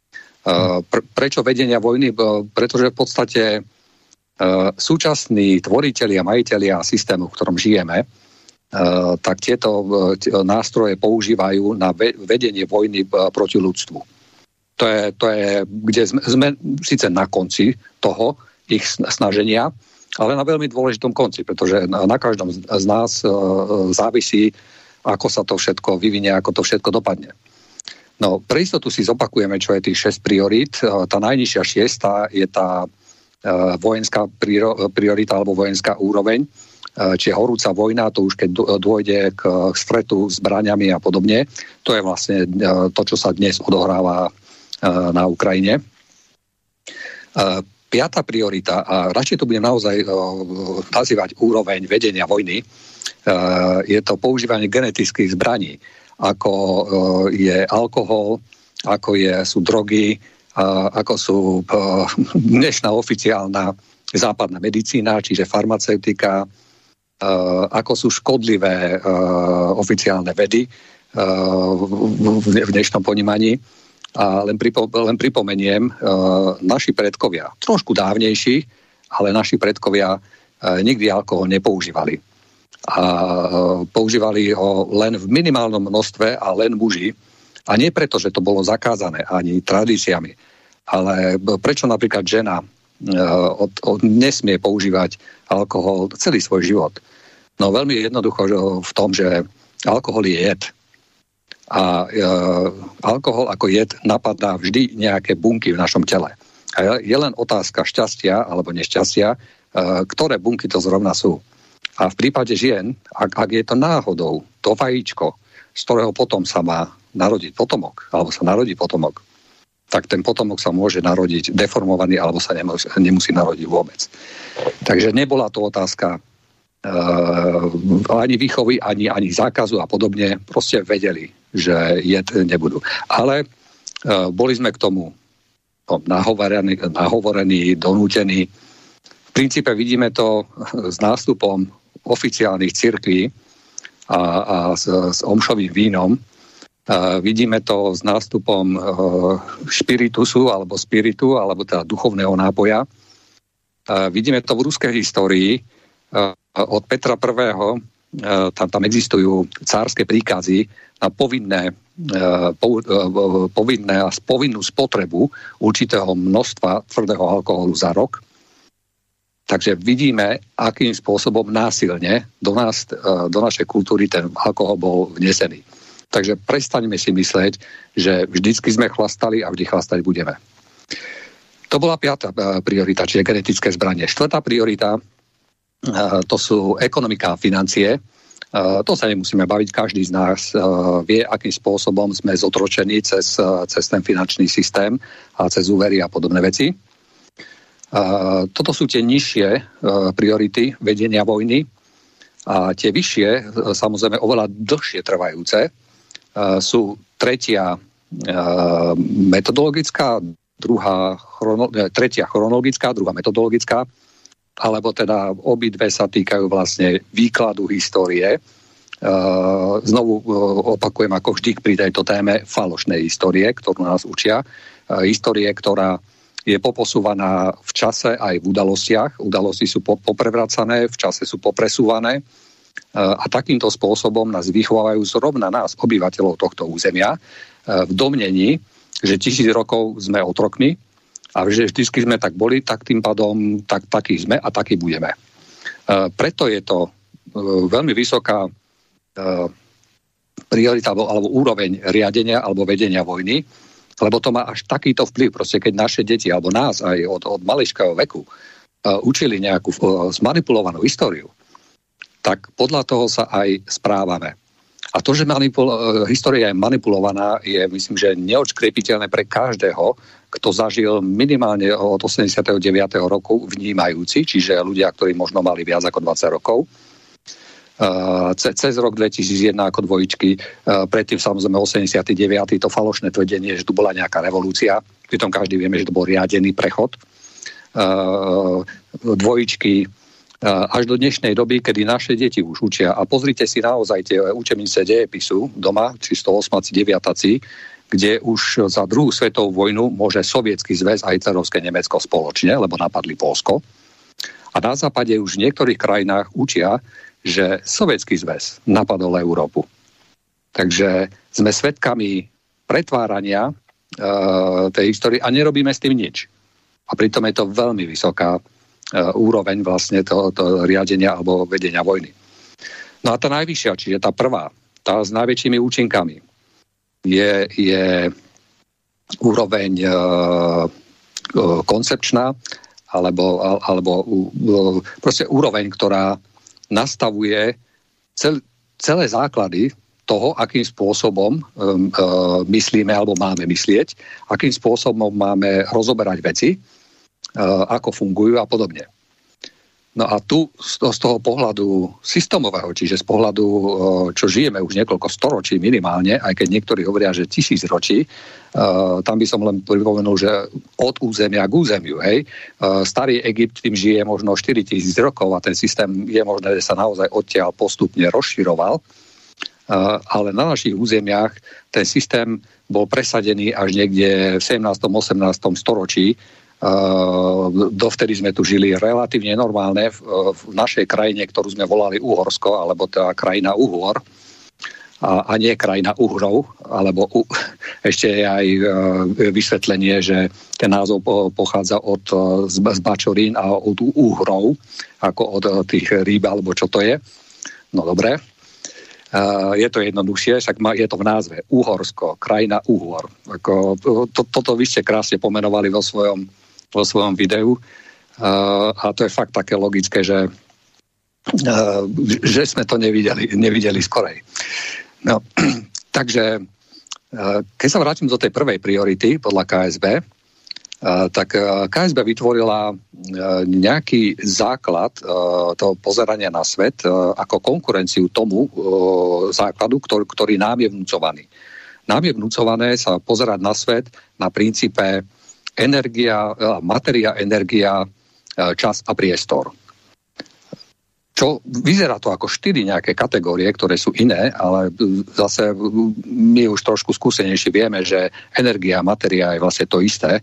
Prečo vedenia vojny? Pretože v podstate súčasní tvoritelia, majitelia systému, v ktorom žijeme, tak tieto nástroje používajú na vedenie vojny proti ľudstvu. To je, kde sme síce na konci toho ich snaženia, ale na veľmi dôležitom konci, pretože na každom z nás závisí, ako sa to všetko vyvinie, ako to všetko dopadne. No, pre istotu si zopakujeme, čo je tých 6 priorít. Tá najnižšia 6 je tá vojenská priorita alebo vojenská úroveň, čiže horúca vojna, to už keď dôjde k stretu s zbraňami a podobne. To je vlastne to, čo sa dnes odohráva na Ukrajine. 5. priorita, a radšej to budem naozaj nazývať úroveň vedenia vojny, je to používanie genetických zbraní, ako je alkohol, ako sú drogy, ako sú dnešná oficiálna západná medicína, čiže farmaceutika, ako sú škodlivé oficiálne vedy v dnešnom ponímaní. A len pripomeniem, naši predkovia, trošku dávnejší, ale naši predkovia nikdy alkohol nepoužívali. A používali ho len v minimálnom množstve a len muži. A nie preto, že to bolo zakázané ani tradíciami, ale prečo napríklad žena nesmie používať alkohol celý svoj život. No veľmi jednoducho v tom, že alkohol je jed. A alkohol ako jed napadá vždy nejaké bunky v našom tele. A je len otázka šťastia alebo nešťastia, ktoré bunky to zrovna sú. A v prípade žien, ak je to náhodou to vajíčko, z ktorého potom sa má narodiť potomok, alebo sa narodí potomok, tak ten potomok sa môže narodiť deformovaný, alebo sa nemusí narodiť vôbec. Takže nebola to otázka ani výchovy, ani zákazu a podobne. Proste vedeli, že jed nebudú. Ale Boli sme k tomu nahovorení, donútení. V princípe vidíme to s nástupom oficiálnych cirkví a s omšovým vínom. Vidíme to s nástupom špiritusu alebo spiritu, alebo teda duchovného nápoja. Vidíme to v ruskej histórii. Od Petra I. Tam existujú cárske príkazy na povinnú spotrebu určitého množstva tvrdého alkoholu za rok. Takže vidíme, akým spôsobom násilne do našej kultúry ten alkohol bol vnesený. Takže prestaňme si myslieť, že vždycky sme chlastali a vždy chlastať budeme. To bola 5. priorita, čiže genetické zbranie. 4. priorita, to sú ekonomika a financie. To sa nemusíme baviť, každý z nás vie, akým spôsobom sme zotročení cez ten finančný systém a cez úvery a podobné veci. Toto sú tie nižšie priority vedenia vojny a tie vyššie, samozrejme oveľa dlhšie trvajúce, sú 3. metodologická, 3. chronologická, 2. metodologická, alebo teda obidve sa týkajú vlastne výkladu histórie. Znovu opakujem ako vždy pri tejto téme falošnej histórie, ktorú nás učia. Histórie, ktorá je poposúvaná v čase aj v udalostiach. Udalosti sú poprevracané, v čase sú popresúvané a takýmto spôsobom nás vychovávajú zrovna nás, obyvateľov tohto územia, v domnení, že 1000 rokov sme otrokmi a že vždy sme tak boli, tak tým pádom takí sme a takí budeme. Preto je to veľmi vysoká priorita alebo úroveň riadenia alebo vedenia vojny, lebo to má až takýto vplyv. Proste keď naše deti alebo nás aj od maličkého veku učili nejakú zmanipulovanú históriu, tak podľa toho sa aj správame. A to, že história je manipulovaná, je, myslím, že neodškriepiteľné pre každého, kto zažil minimálne od 89. roku vnímajúci, čiže ľudia, ktorí možno mali viac ako 20 rokov. Cez rok 2001 ako dvojičky, predtým samozrejme 89. to falošné tvrdenie, že tu bola nejaká revolúcia, pritom každý vieme, že to bol riadený prechod. Dvojičky až do dnešnej doby, kedy naše deti už učia. A pozrite si naozaj tie učebnice dejepisu doma, či 108, či 9, kde už za druhú svetovú vojnu môže Sovietsky zväz a hitlerovské Nemecko spoločne, lebo napadli Poľsko. A na západe už v niektorých krajinách učia, že Sovietsky zväz napadol Európu. Takže sme svedkami pretvárania tej histórie a nerobíme s tým nič. A pritom je to veľmi vysoká úroveň vlastne to riadenia alebo vedenia vojny. No a tá najvyššia, čiže tá prvá, tá s najväčšími účinkami je úroveň koncepčná alebo proste úroveň, ktorá nastavuje celé základy toho, akým spôsobom myslíme alebo máme myslieť, akým spôsobom máme rozoberať veci, ako fungujú a podobne. No a tu z toho pohľadu systémového, čiže z pohľadu, čo žijeme už niekoľko storočí minimálne, aj keď niektorí hovoria, že 1000 ročí, tam by som len pripomenul, že od územia k územiu, hej. Starý Egypt tým žije možno 4000 rokov a ten systém je možné, že sa naozaj odtiaľ postupne rozširoval, ale na našich územiach ten systém bol presadený až niekde v 17. 18. storočí. Dovtedy sme tu žili relatívne normálne v našej krajine, ktorú sme volali Uhorsko, alebo tá krajina Uhor, a nie krajina Uhrov, alebo ešte je aj vysvetlenie, že ten názov pochádza z Bačorín a od Uhrov, ako od tých rýb, alebo čo to je. No dobre. Je to jednoduchšie, však je to v názve Uhorsko, krajina Uhor. Toto vy ste krásne pomenovali vo svojom videu a to je fakt také logické, že sme to nevideli skorej. No, takže keď sa vrátim do tej prvej priority podľa KSB, tak KSB vytvorila nejaký základ toho pozerania na svet ako konkurenciu tomu základu, ktorý nám je vnúcovaný. nám je vnúcované sa pozerať na svet na princípe energia, materia, energia, čas a priestor. Čo vyzerá to ako 4 nejaké kategórie, ktoré sú iné, ale zase my už trošku skúsenejšie vieme, že energia a materia je vlastne to isté.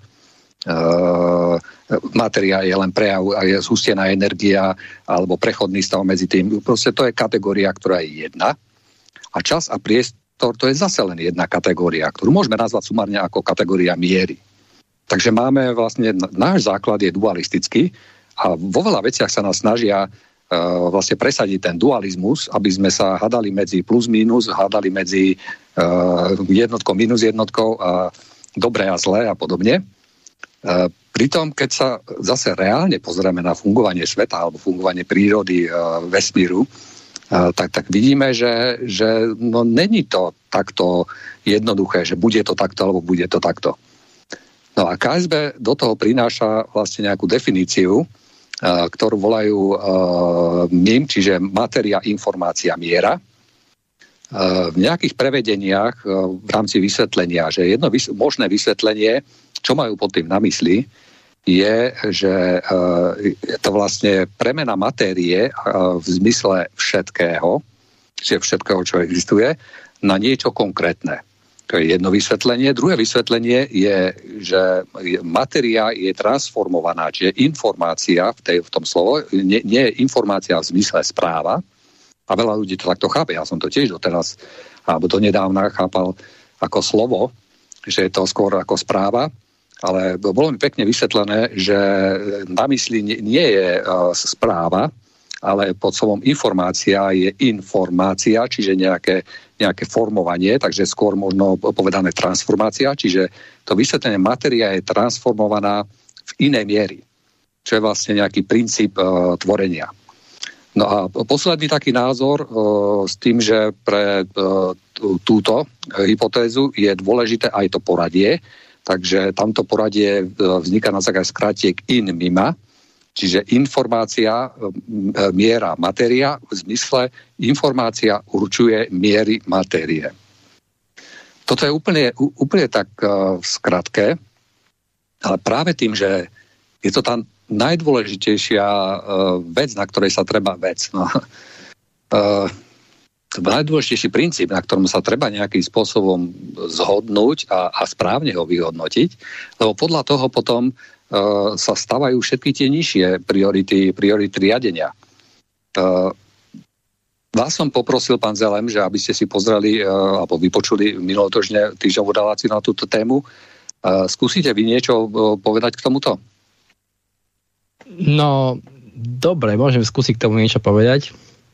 Materia je len prejav, je zhustená energia alebo prechodný stav medzi tým. Proste to je kategória, ktorá je jedna. A čas a priestor to je zase len jedna kategória, ktorú môžeme nazvať sumárne ako kategória miery. Takže máme vlastne, náš základ je dualistický a vo veľa veciach sa nás snažia vlastne presadiť ten dualizmus, aby sme sa hádali medzi plus minus, hádali medzi jednotkou minus jednotkou a dobré a zlé a podobne. Pritom, keď sa zase reálne pozrieme na fungovanie sveta alebo fungovanie prírody, vesmíru, tak vidíme, že no, není to takto jednoduché, že bude to takto alebo bude to takto. No a KSB do toho prináša vlastne nejakú definíciu, ktorú volajú MIM, čiže materia, informácia, miera. V nejakých prevedeniach v rámci vysvetlenia, že jedno možné vysvetlenie, čo majú pod tým na mysli, je, že je to vlastne premena matérie v zmysle všetkého, čiže všetkého, čo existuje, na niečo konkrétne. To je jedno vysvetlenie. Druhé vysvetlenie je, že matéria je transformovaná, čiže informácia v tom slovo, nie je informácia v zmysle správa. A veľa ľudí to takto chápe. Ja som to tiež doteraz, alebo donedávna chápal ako slovo, že je to skôr ako správa. Ale bolo mi pekne vysvetlené, že na mysli nie je správa, ale pod slovom informácia je informácia, čiže nejaké formovanie, takže skôr možno povedané transformácia, čiže to vysvetlenie matéria je transformovaná v inej miery, čo je vlastne nejaký princíp tvorenia. No a posledný taký názor s tým, že pre túto hypotézu je dôležité aj to poradie, takže tamto poradie vzniká na základe skrátiek in mima, čiže informácia, miera, matéria, v zmysle informácia určuje miery matérie. Toto je úplne tak v skratke, ale práve tým, že je to tá najdôležitejšia vec, na ktorej sa treba najdôležitejší princíp, na ktorom sa treba nejakým spôsobom zhodnúť a správne ho vyhodnotiť, lebo podľa toho potom sa stávajú všetky tie nižšie priority riadenia. Vás som poprosil, pán Zelem, že aby ste si pozreli alebo vypočuli minulotýždňovú reláciu na túto tému. Skúsite vy niečo povedať k tomuto? No, dobre, môžem skúsiť k tomu niečo povedať.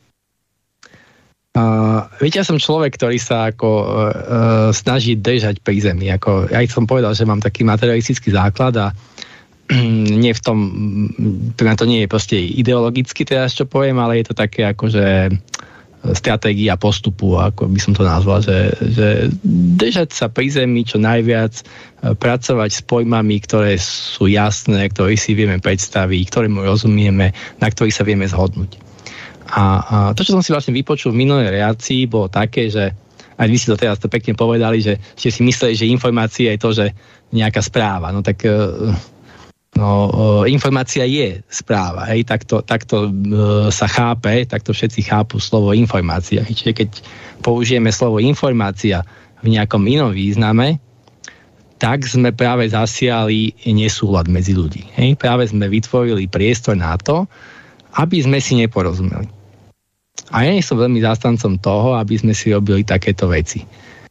Viete, ja som človek, ktorý sa ako snaží držať pri zemi. Ja som povedal, že mám taký materialistický základ a nie v tom, pre mňa to nie je proste ideologicky teraz, čo poviem, ale je to také akože stratégia postupu, ako by som to nazval, že držať sa pri zemi čo najviac, pracovať s pojmami, ktoré sú jasné, ktoré si vieme predstaviť, ktoré mu rozumieme, na ktorých sa vieme zhodnúť. A to, čo som si vlastne vypočul v minulej reakcii, bolo také, že aj vy si to teraz to pekne povedali, že ste si mysleli, že informácia je to, že nejaká správa. No tak informácia je správa. Hej? Takto sa chápe, takto všetci chápu slovo informácia. Čiže keď použijeme slovo informácia v nejakom inom význame, tak sme práve zasiali nesúlad medzi ľudí. Hej? Práve sme vytvorili priestor na to, aby sme si neporozumeli. A ja nie som veľmi zástancom toho, aby sme si robili takéto veci.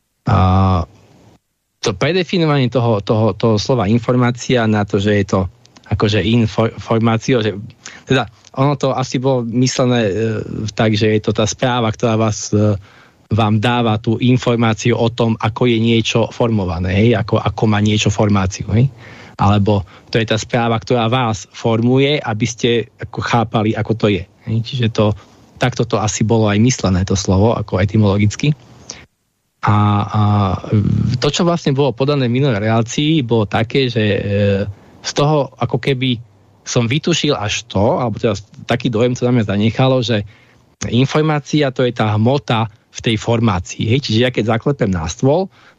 To predefinovanie toho slova informácia na to, že je to akože informáciou, že teda ono to asi bolo myslené tak, že je to tá správa, ktorá vám dáva tú informáciu o tom, ako je niečo formované, hej? Ako má niečo formáciu, hej? Alebo to je tá správa, ktorá vás formuje, aby ste ako chápali, ako to je. Hej? Čiže takto to asi bolo aj myslené, to slovo, ako etymologicky. A to, čo vlastne bolo podané v minulej relácii, bolo také, že z toho ako keby som vytušil až to, alebo teda taký dojem, co na mňa zanechalo, že informácia to je tá hmota v tej formácii. Hej? Čiže ja keď zaklepem na stôl,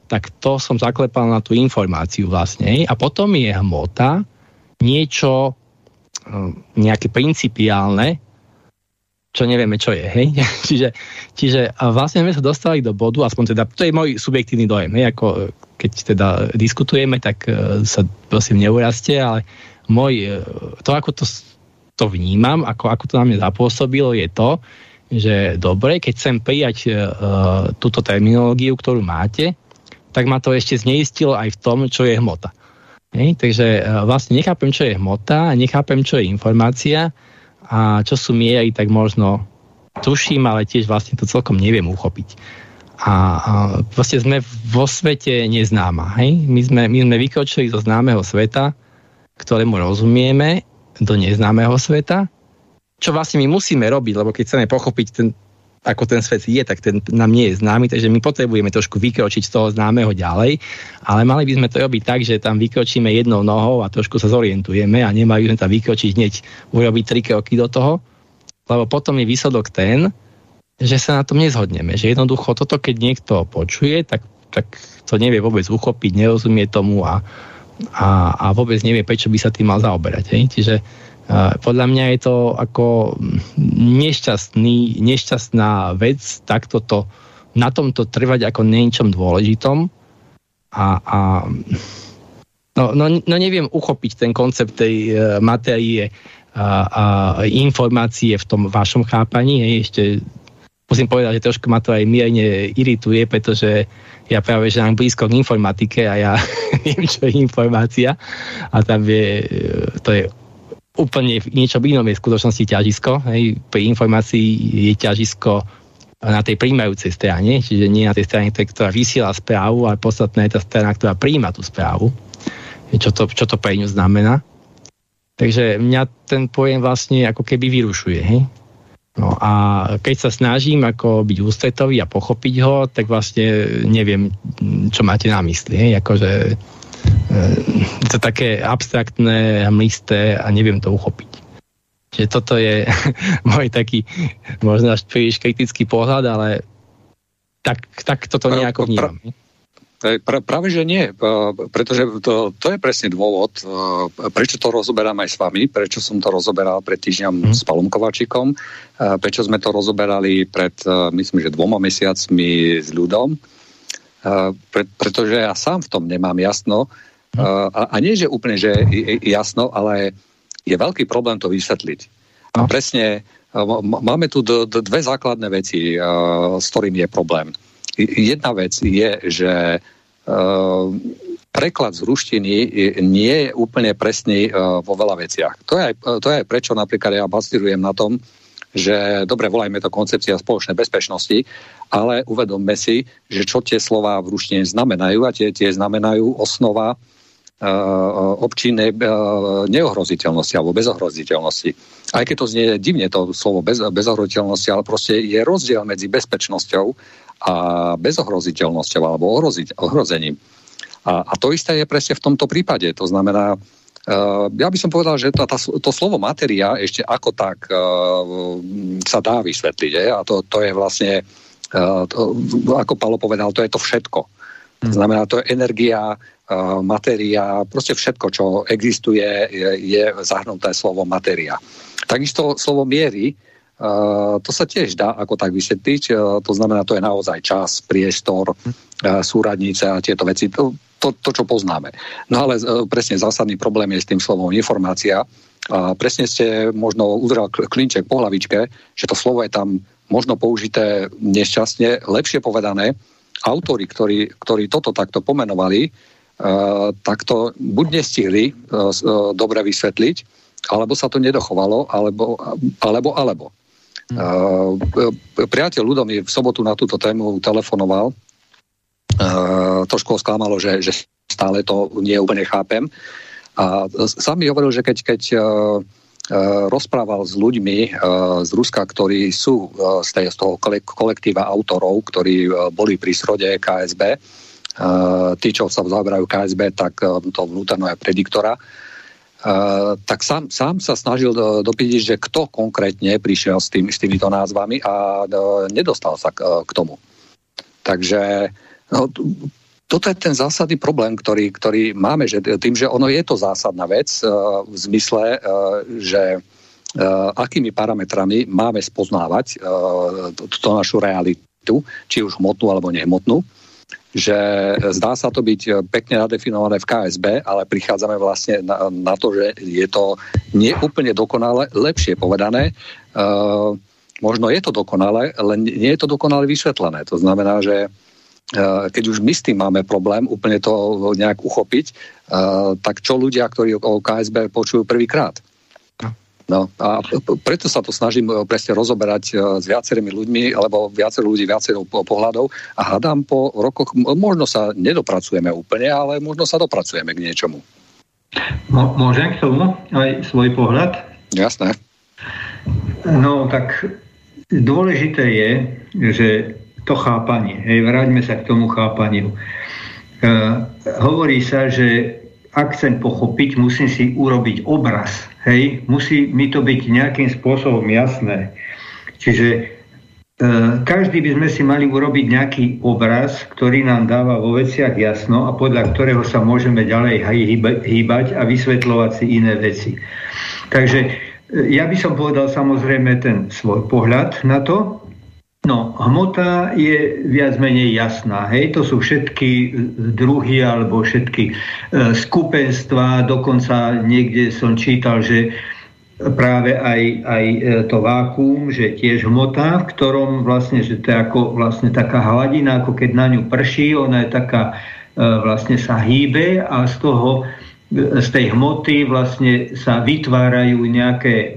tak to som zaklepal na tú informáciu vlastne. A potom je hmota niečo nejaké principiálne, čo nevieme, čo je. Hej? čiže vlastne sme sa dostali do bodu, aspoň teda, to je môj subjektívny dojem, hej? Ako keď teda diskutujeme, tak sa prosím neurastie, ale to, ako to vnímam, ako to na mňa zapôsobilo, je to, že dobre, keď chcem prijať túto terminológiu, ktorú máte, tak ma to ešte zneistilo aj v tom, čo je hmota. Hej? Takže vlastne nechápem, čo je hmota, nechápem, čo je informácia a čo sú miery, tak možno tuším, ale tiež vlastne to celkom neviem uchopiť. A vlastne sme vo svete neznáma. Hej? My sme vykročili zo známeho sveta, ktorému rozumieme, do neznámeho sveta, čo vlastne my musíme robiť, lebo keď chceme pochopiť ako ten svet je, tak ten nám nie je známy, takže my potrebujeme trošku vykročiť z toho známeho ďalej, ale mali by sme to robiť tak, že tam vykročíme jednou nohou a trošku sa zorientujeme a nemali by sme tam vykročiť hneď urobiť 3 kroky do toho, lebo potom je výsledok ten, že sa na tom nezhodneme, že jednoducho toto, keď niekto počuje, tak to nevie vôbec uchopiť, nerozumie tomu a vôbec nevie, prečo by sa tým mal zaoberať. Hej? Čiže podľa mňa je to ako nešťastná vec takto na tomto trvať ako niečom dôležitom no neviem uchopiť ten koncept tej matérie a informácie v tom vašom chápaní. Ešte musím povedať, že trošku ma to aj mierne irituje, pretože ja práve že mám blízko k informatike a ja viem, čo je informácia a tam to je úplne v niečom inom je v skutočnosti ťažisko. Hej. Pri informácii je ťažisko na tej prijímajúcej strane, čiže nie na tej strane, ktorá vysiela správu, ale podstatná je tá strana, ktorá prijíma tú správu. Čo to pre ňu znamená. Takže mňa ten pojem vlastne ako keby vyrušuje. Hej. No a keď sa snažím ako byť ústretový a pochopiť ho, tak vlastne neviem, čo máte na mysli. Hej. Akože to také abstraktné, hmlisté a neviem to uchopiť. Čiže toto je môj taký možno až príliš kritický pohľad, ale tak toto nejako vnímam. Práve, že nie, pretože to je presne dôvod, prečo to rozoberám aj s vami, prečo som to rozoberal pred týždňom s Pavlom Kováčikom, prečo sme to rozoberali pred, myslím, že 2 mesiacmi s Ľudom, pretože ja sám v tom nemám jasno a nie, že úplne, že jasno, ale je veľký problém to vysvetliť. A presne máme tu 2 základné veci, s ktorým je problém. Jedna vec je, že preklad z ruštiny nie je úplne presný vo veľa veciach. To je prečo napríklad ja bazírujem na tom, že dobre, volajme to koncepcia spoločnej bezpečnosti, ale uvedomme si, že čo tie slová v ruštine znamenajú a tie znamenajú osnova občinnej neohroziteľnosti alebo bezohroziteľnosti. Aj keď to znie divne to slovo bezohroziteľnosti, ale proste je rozdiel medzi bezpečnosťou a bezohroziteľnosťou alebo ohrozením. A to isté je presne v tomto prípade. To znamená, ja by som povedal, že to slovo matéria ešte ako tak sa dá vysvetliť. A to je vlastne, ako Paolo povedal, to je to všetko. To znamená, to je energia, matéria, proste všetko, čo existuje, je zahrnuté slovo matéria. Takisto slovo miery, to sa tiež dá ako tak vysvetliť. To znamená, to je naozaj čas, priestor, súradnice a tieto veci. To, čo poznáme. No ale presne zásadný problém je s tým slovom informácia. A presne ste možno udrel klinček po hlavičke, že to slovo je tam možno použité nešťastne, lepšie povedané. Autori, ktorí toto takto pomenovali, tak to buď nestihli dobre vysvetliť, alebo sa to nedochovalo, alebo. Priateľ Ľudo mi v sobotu na túto tému telefonoval. Trošku ho sklamalo, že stále to nie úplne chápem. A sám mi hovoril, že keď rozprával s ľuďmi z Ruska, ktorí sú z toho kolektíva autorov, ktorí boli pri zrode KSB, tí, čo sa zaoberajú KSB, tak to vnútorného prediktora, tak sám sa snažil dopytiť, že kto konkrétne prišiel s týmito názvami a nedostal sa k tomu. Takže toto je ten zásadný problém, ktorý máme, že tým, že ono je to zásadná vec v zmysle, že akými parametrami máme spoznávať tú našu realitu, či už hmotnú alebo nehmotnú, že zdá sa to byť pekne nadefinované v KSB, ale prichádzame vlastne na to, že je to neúplne dokonale, lepšie povedané. Možno je to dokonale, ale nie je to dokonale vysvetlené. To znamená, že keď už my s tým máme problém úplne to nejak uchopiť, tak čo ľudia, ktorí o KSB počujú prvýkrát? No a preto sa to snažím presne rozoberať s viacerými ľuďmi, lebo viacero ľudí, viacero pohľadov a hádam po rokoch, možno sa nedopracujeme úplne, ale možno sa dopracujeme k niečomu. Môžem k tomu aj svoj pohľad? Jasné. No tak dôležité je, že to chápanie, vráťme sa k tomu chápaniu. Hovorí sa, že ak chcem pochopiť, musím si urobiť obraz. Musí mi to byť nejakým spôsobom jasné. Čiže každý by sme si mali urobiť nejaký obraz, ktorý nám dáva vo veciach jasno a podľa ktorého sa môžeme ďalej hýbať a vysvetľovať si iné veci. Takže ja by som povedal samozrejme ten svoj pohľad na to. No, hmota je viac menej jasná. To sú všetky druhy alebo všetky skupenstvá. Dokonca niekde som čítal, že práve aj to vákuum, že tiež hmota, v ktorom vlastne, že to je ako vlastne taká hladina, ako keď na ňu prší, ona je taká, vlastne sa hýbe a z tej hmoty vlastne sa vytvárajú nejaké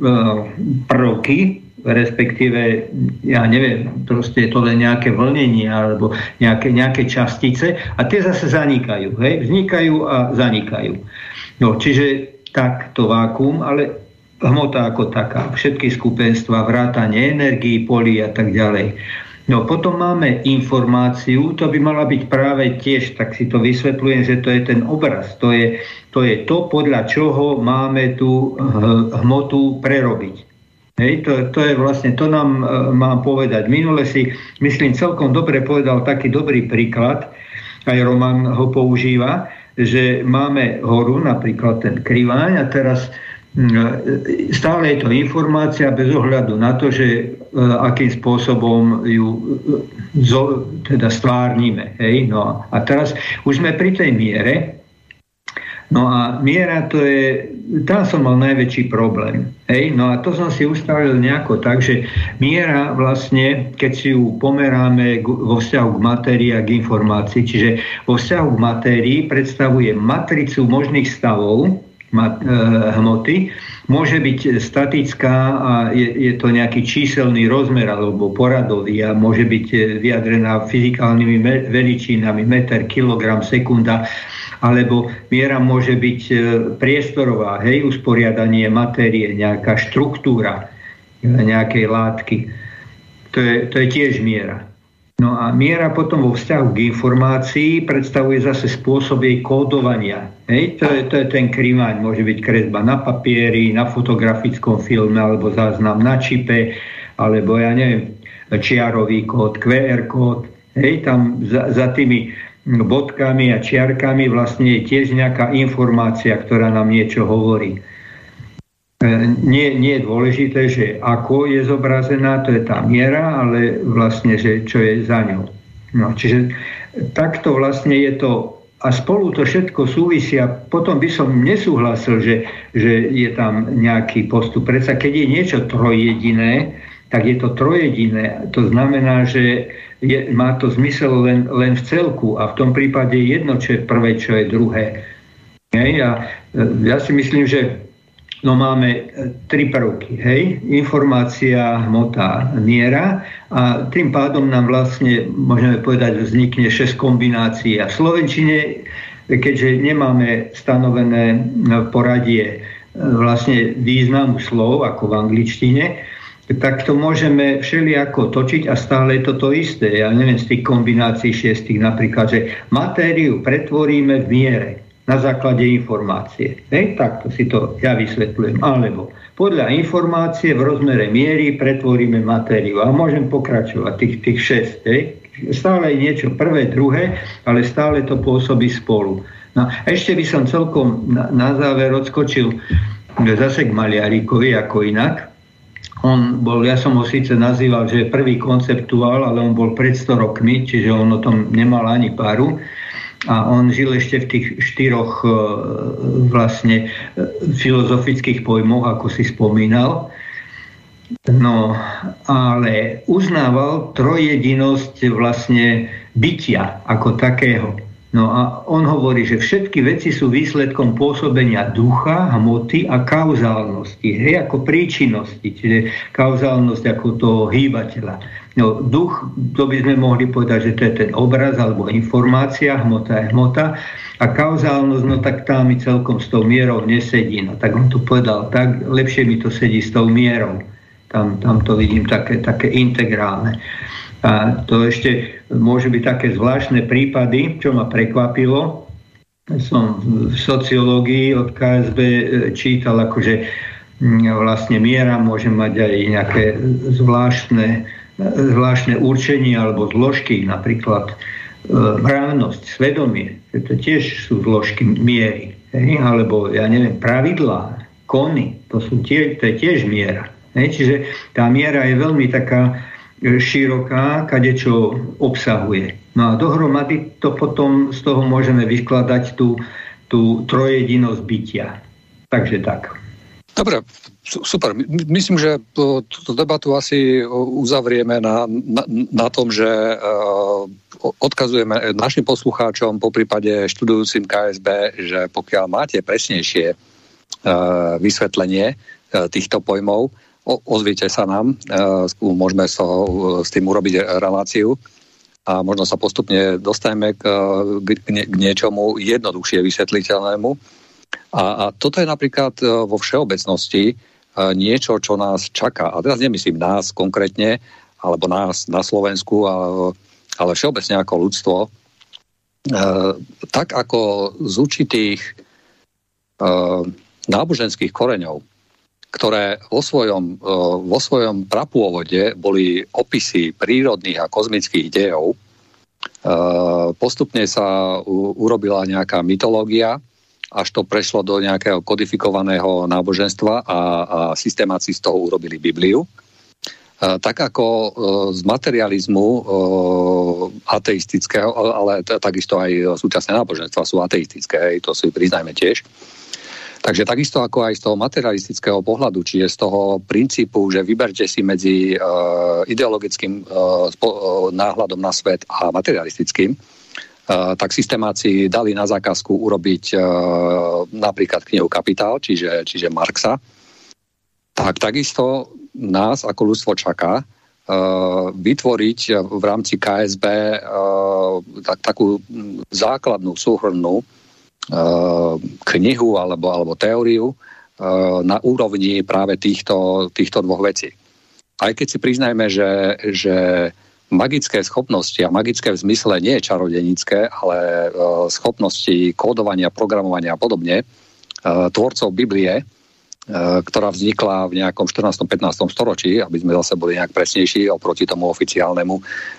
prvky, respektíve, ja neviem, proste je to len nejaké vlnenie alebo nejaké častice a tie zase zanikajú. Vznikajú a zanikajú. No, čiže tak to vákuum, ale hmota ako taká, všetky skupenstva, vrátanie energií, polí a tak ďalej. No potom máme informáciu, to by mala byť práve tiež, tak si to vysvetľujem, že to je ten obraz, to je to, podľa čoho máme tú hmotu prerobiť. To je vlastne, to nám mám povedať. Minule si, myslím, celkom dobre povedal taký dobrý príklad, aj Roman ho používa, že máme horu, napríklad ten Kriváň a teraz stále je to informácia bez ohľadu na to, že akým spôsobom ju teda stvárnime. No a teraz už sme pri tej miere. No a miera to je, tam som mal najväčší problém. No a to som si ustavil nejako tak, že miera vlastne, keď si ju pomeráme vo vzťahu k matérii a k informácii, čiže vo vzťahu k matérii predstavuje matricu možných stavov hmoty, môže byť statická a je to nejaký číselný rozmer alebo poradový a môže byť vyjadrená fyzikálnymi veličinami, meter, kilogram, sekunda, alebo miera môže byť priestorová, usporiadanie matérie, nejaká štruktúra nejakej látky. To je tiež miera. No a miera potom vo vzťahu k informácii predstavuje zase spôsob jej kódovania. To je ten Kriváň, môže byť kresba na papieri, na fotografickom filme, alebo záznam na čipe, alebo ja neviem, čiarový kód, QR kód. Tam za tými bodkami a čiarkami vlastne je tiež nejaká informácia, ktorá nám niečo hovorí. Nie je dôležité, že ako je zobrazená, to je tá miera, ale vlastne, že čo je za ňou. No, čiže takto vlastne je to a spolu to všetko súvisia. Potom by som nesúhlasil, že je tam nejaký postup. Predsa keď je niečo trojjediné, tak je to trojjediné. To znamená, že má to zmysel len v celku a v tom prípade jedno, čo je prvé, čo je druhé. Ja si myslím, že máme tri prvky. Informácia, hmota, miera a tým pádom nám vlastne, môžeme povedať, vznikne 6 kombinácií. A v slovenčine, keďže nemáme stanovené poradie vlastne významu slov, ako v angličtine, tak to môžeme všelijako točiť a stále je to isté. Ja neviem, z tých kombinácií 6, napríklad, že matériu pretvoríme v miere na základe informácie. Takto si to ja vysvetľujem. Alebo podľa informácie v rozmere miery pretvoríme matériu. A môžem pokračovať tých 6. Stále je niečo prvé, druhé, ale stále to pôsobí spolu. No, ešte by som celkom na záver odskočil zase k Maliarikovi, ako inak. Ja som ho síce nazýval, že je prvý konceptuál, ale on bol pred 100 rokmi, čiže on o tom nemal ani páru. A on žil ešte v tých 4 vlastne filozofických pojmoch, ako si spomínal. No, ale uznával trojjedinosť vlastne bytia ako takého. No a on hovorí, že všetky veci sú výsledkom pôsobenia ducha, hmoty a kauzálnosti. Ako príčinnosti, čiže kauzálnosť ako toho hýbateľa. No, duch, to by sme mohli povedať, že to je ten obraz alebo informácia, hmota je hmota. A kauzálnosť, no tak tá mi celkom s tou mierou nesedí. No tak on to povedal, tak lepšie mi to sedí s tou mierou. Tam to vidím také integrálne. A to ešte môže byť také zvláštne prípady, čo ma prekvapilo. Som v sociológii od KSB čítal, akože vlastne miera môže mať aj nejaké zvláštne určenie alebo zložky, napríklad mravnosť, svedomie. To tiež sú zložky miery. Alebo, ja neviem, pravidlá, kony, to je tiež miera. Čiže tá miera je veľmi taká široká, kadečo obsahuje. No a dohromady to potom z toho môžeme vyskladať tú trojjedinosť bytia. Takže tak. Dobre, super. Myslím, že túto debatu asi uzavrieme na tom, že odkazujeme našim poslucháčom, poprípade študujúcim KSB, že pokiaľ máte presnejšie vysvetlenie týchto pojmov, ozvite sa nám, môžeme s tým urobiť reláciu a možno sa postupne dostaneme k niečomu jednoduchšie vysvetliteľnému. A toto je napríklad vo všeobecnosti niečo, čo nás čaká. A teraz nemyslím nás konkrétne, alebo nás na Slovensku, ale všeobecne ako ľudstvo. Tak ako z určitých náboženských koreňov, ktoré vo svojom prapôvode boli opisy prírodných a kozmických dejov. Postupne sa urobila nejaká mytológia, až to prešlo do nejakého kodifikovaného náboženstva a systémáci z toho urobili Bibliu. Tak ako z materializmu ateistického, ale takisto aj súčasné náboženstva sú ateistické, to si priznajme tiež. Takže takisto ako aj z toho materialistického pohľadu, čiže z toho princípu, že vyberte si medzi ideologickým náhľadom na svet a materialistickým, tak systémáci dali na zákazku urobiť napríklad knihu Kapitál, čiže Marxa. Tak takisto nás ako ľudstvo čaká vytvoriť v rámci KSB takú základnú súhrnnú knihu alebo teóriu na úrovni práve týchto dvoch vecí. Aj keď si priznajme, že magické schopnosti, a magické v zmysle nie je čarodejnícke, ale schopnosti kódovania, programovania a podobne tvorcov Biblie, ktorá vznikla v nejakom 14. 15. storočí, aby sme zase boli nejak presnejší oproti tomu oficiálnemu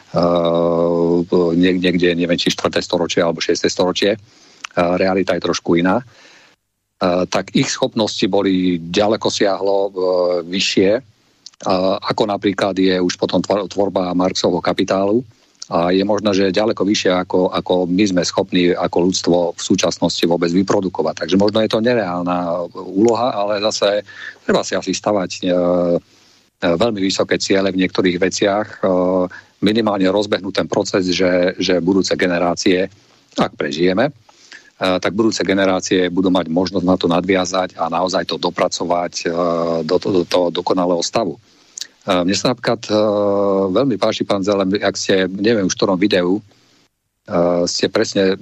niekde, neviem, či 4. storočie alebo 6. storočie, realita je trošku iná, tak ich schopnosti boli ďaleko siahlo vyššie, ako napríklad je už potom tvorba Marxovho Kapitálu, a je možné, že je ďaleko vyššie, ako my sme schopní ako ľudstvo v súčasnosti vôbec vyprodukovať. Takže možno je to nereálna úloha, ale zase treba si asi stavať veľmi vysoké ciele v niektorých veciach, minimálne rozbehnúť ten proces, že budúce generácie, ak prežijeme, tak budúce generácie budú mať možnosť na to nadviazať a naozaj to dopracovať do toho dokonalého stavu. Mne sa napríklad veľmi páči, pán Zelem, ak ste, neviem už v ktorom videu, ste presne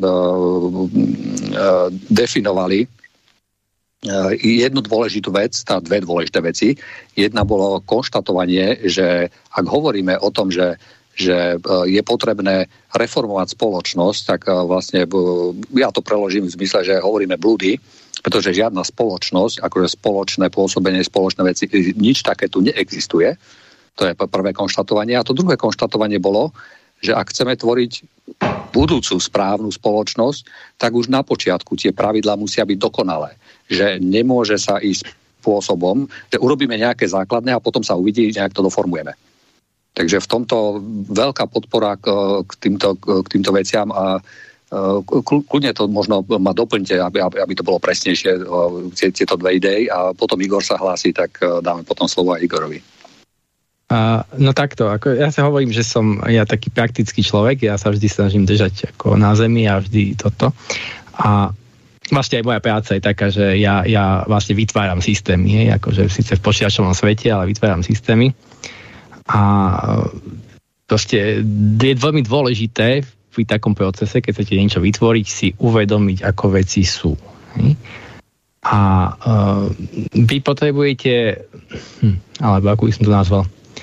definovali jednu dôležitú vec, dve dôležité veci. Jedna bolo konštatovanie, že ak hovoríme o tom, že je potrebné reformovať spoločnosť, tak vlastne ja to preložím v zmysle, že hovoríme blúdy, pretože žiadna spoločnosť, akože spoločné pôsobenie, spoločné veci, nič také tu neexistuje. To je prvé konštatovanie. A to druhé konštatovanie bolo, že ak chceme tvoriť budúcu správnu spoločnosť, tak už na počiatku tie pravidlá musia byť dokonalé. Že nemôže sa ísť spôsobom, že urobíme nejaké základné a potom sa uvidí, nejak to doformujeme. Takže v tomto veľká podpora k týmto veciam a kľudne to možno ma doplňte, aby to bolo presnejšie tieto dve idei a potom Igor sa hlási, tak dáme potom slovo aj Igorovi. No takto, ako ja sa hovorím, že som ja taký praktický človek, ja sa vždy snažím držať ako na zemi a vždy toto. A vlastne aj moja práca je taká, že ja vlastne vytváram systémy, akože síce v počítačovom svete, ale vytváram systémy. A proste je veľmi dôležité pri takom procese, keď chcete niečo vytvoriť, si uvedomiť, ako veci sú. A vy potrebujete, alebo ako by som to nazval,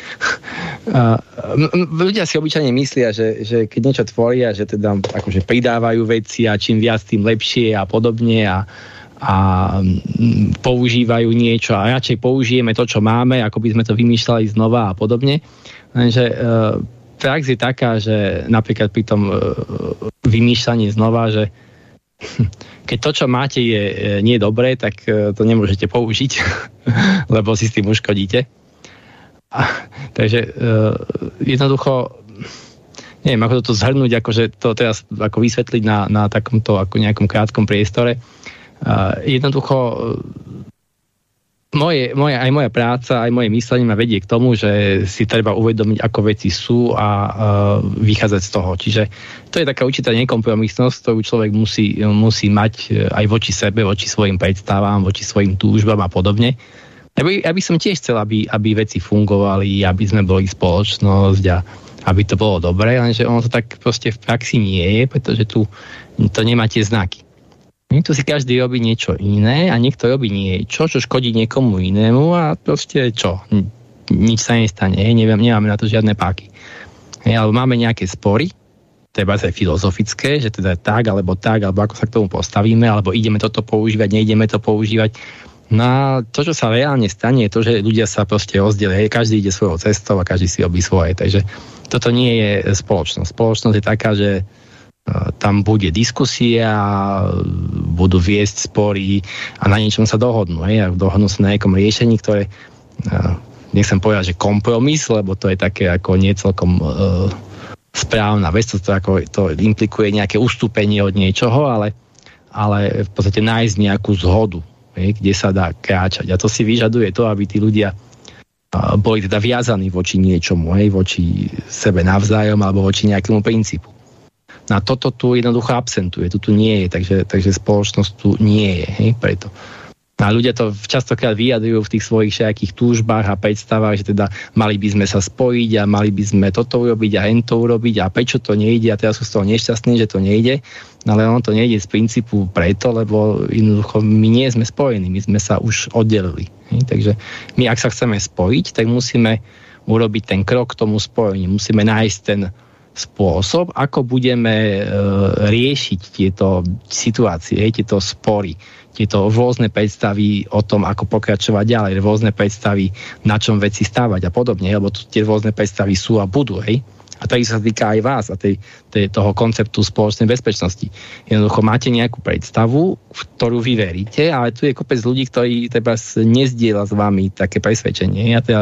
ľudia si obyčajne myslia, že keď niečo tvoria, že teda akože pridávajú veci a čím viac, tým lepšie a podobne a používajú niečo a radšej použijeme to, čo máme, ako by sme to vymýšľali znova a podobne. Lenže prax je taká, že napríklad pri tom vymýšľaní znova, že keď to, čo máte, nie je dobré, tak to nemôžete použiť, lebo si s tým uškodíte. Takže jednoducho neviem, ako toto zhrnúť, akože to teraz ako vysvetliť na takomto ako nejakom krátkom priestore. Jednoducho aj moja práca, aj moje myslenie ma vedie k tomu, že si treba uvedomiť, ako veci sú a vychádzať z toho. Čiže to je taká určitá nekompromisnosť, ktorú človek musí mať aj voči sebe, voči svojim predstavám, voči svojim túžbám a podobne. Aby som tiež chcel, aby veci fungovali, aby sme boli spoločnosť a aby to bolo dobré, lenže ono to tak proste v praxi nie je, pretože tu to nemá tie znaky. Tu si každý robí niečo iné a niekto robí niečo, čo škodí niekomu inému a proste čo? Nič sa nestane, nemáme na to žiadne páky. Alebo máme nejaké spory, treba aj filozofické, že teda tak, alebo ako sa k tomu postavíme, alebo ideme toto používať, neideme to používať. No a to, čo sa reálne stane, je to, že ľudia sa proste rozdelia, každý ide svojou cestou a každý si robí svoje. Takže toto nie je spoločnosť. Spoločnosť je taká, že tam bude diskusia, budú viesť spory a na niečom sa dohodnú. A dohodnú sa na nejakom riešení, ktoré nechcem povedať, že kompromis, lebo to je také ako nie celkom správna vec, to implikuje nejaké ustúpenie od niečoho, ale v podstate nájsť nejakú zhodu, kde sa dá kráčať. A to si vyžaduje to, aby tí ľudia boli teda viazaní voči niečomu, voči sebe navzájom alebo voči nejakému princípu. A toto tu jednoducho absentuje, tu nie je, takže spoločnosť tu nie je, preto. A ľudia to častokrát vyjadrujú v tých svojich všetkých túžbách a predstavách, že teda mali by sme sa spojiť a mali by sme toto urobiť a hento urobiť a prečo to nejde a teraz sú z toho nešťastní, že to nejde, ale ono to nejde z princípu preto, lebo jednoducho my nie sme spojení, my sme sa už oddelili. Takže my ak sa chceme spojiť, tak musíme urobiť ten krok k tomu spojeniu, musíme nájsť ten spôsob, ako budeme riešiť tieto situácie, tieto spory, tieto rôzne predstavy o tom, ako pokračovať ďalej, rôzne predstavy, na čom veci stávať a podobne, lebo tie rôzne predstavy sú a budú, A to sa týka aj vás a toho konceptu spoločnej bezpečnosti. Jednoducho máte nejakú predstavu, v ktorú vy veríte, ale tu je kopec ľudí, ktorí nezdieľa s vami také presvedčenie. A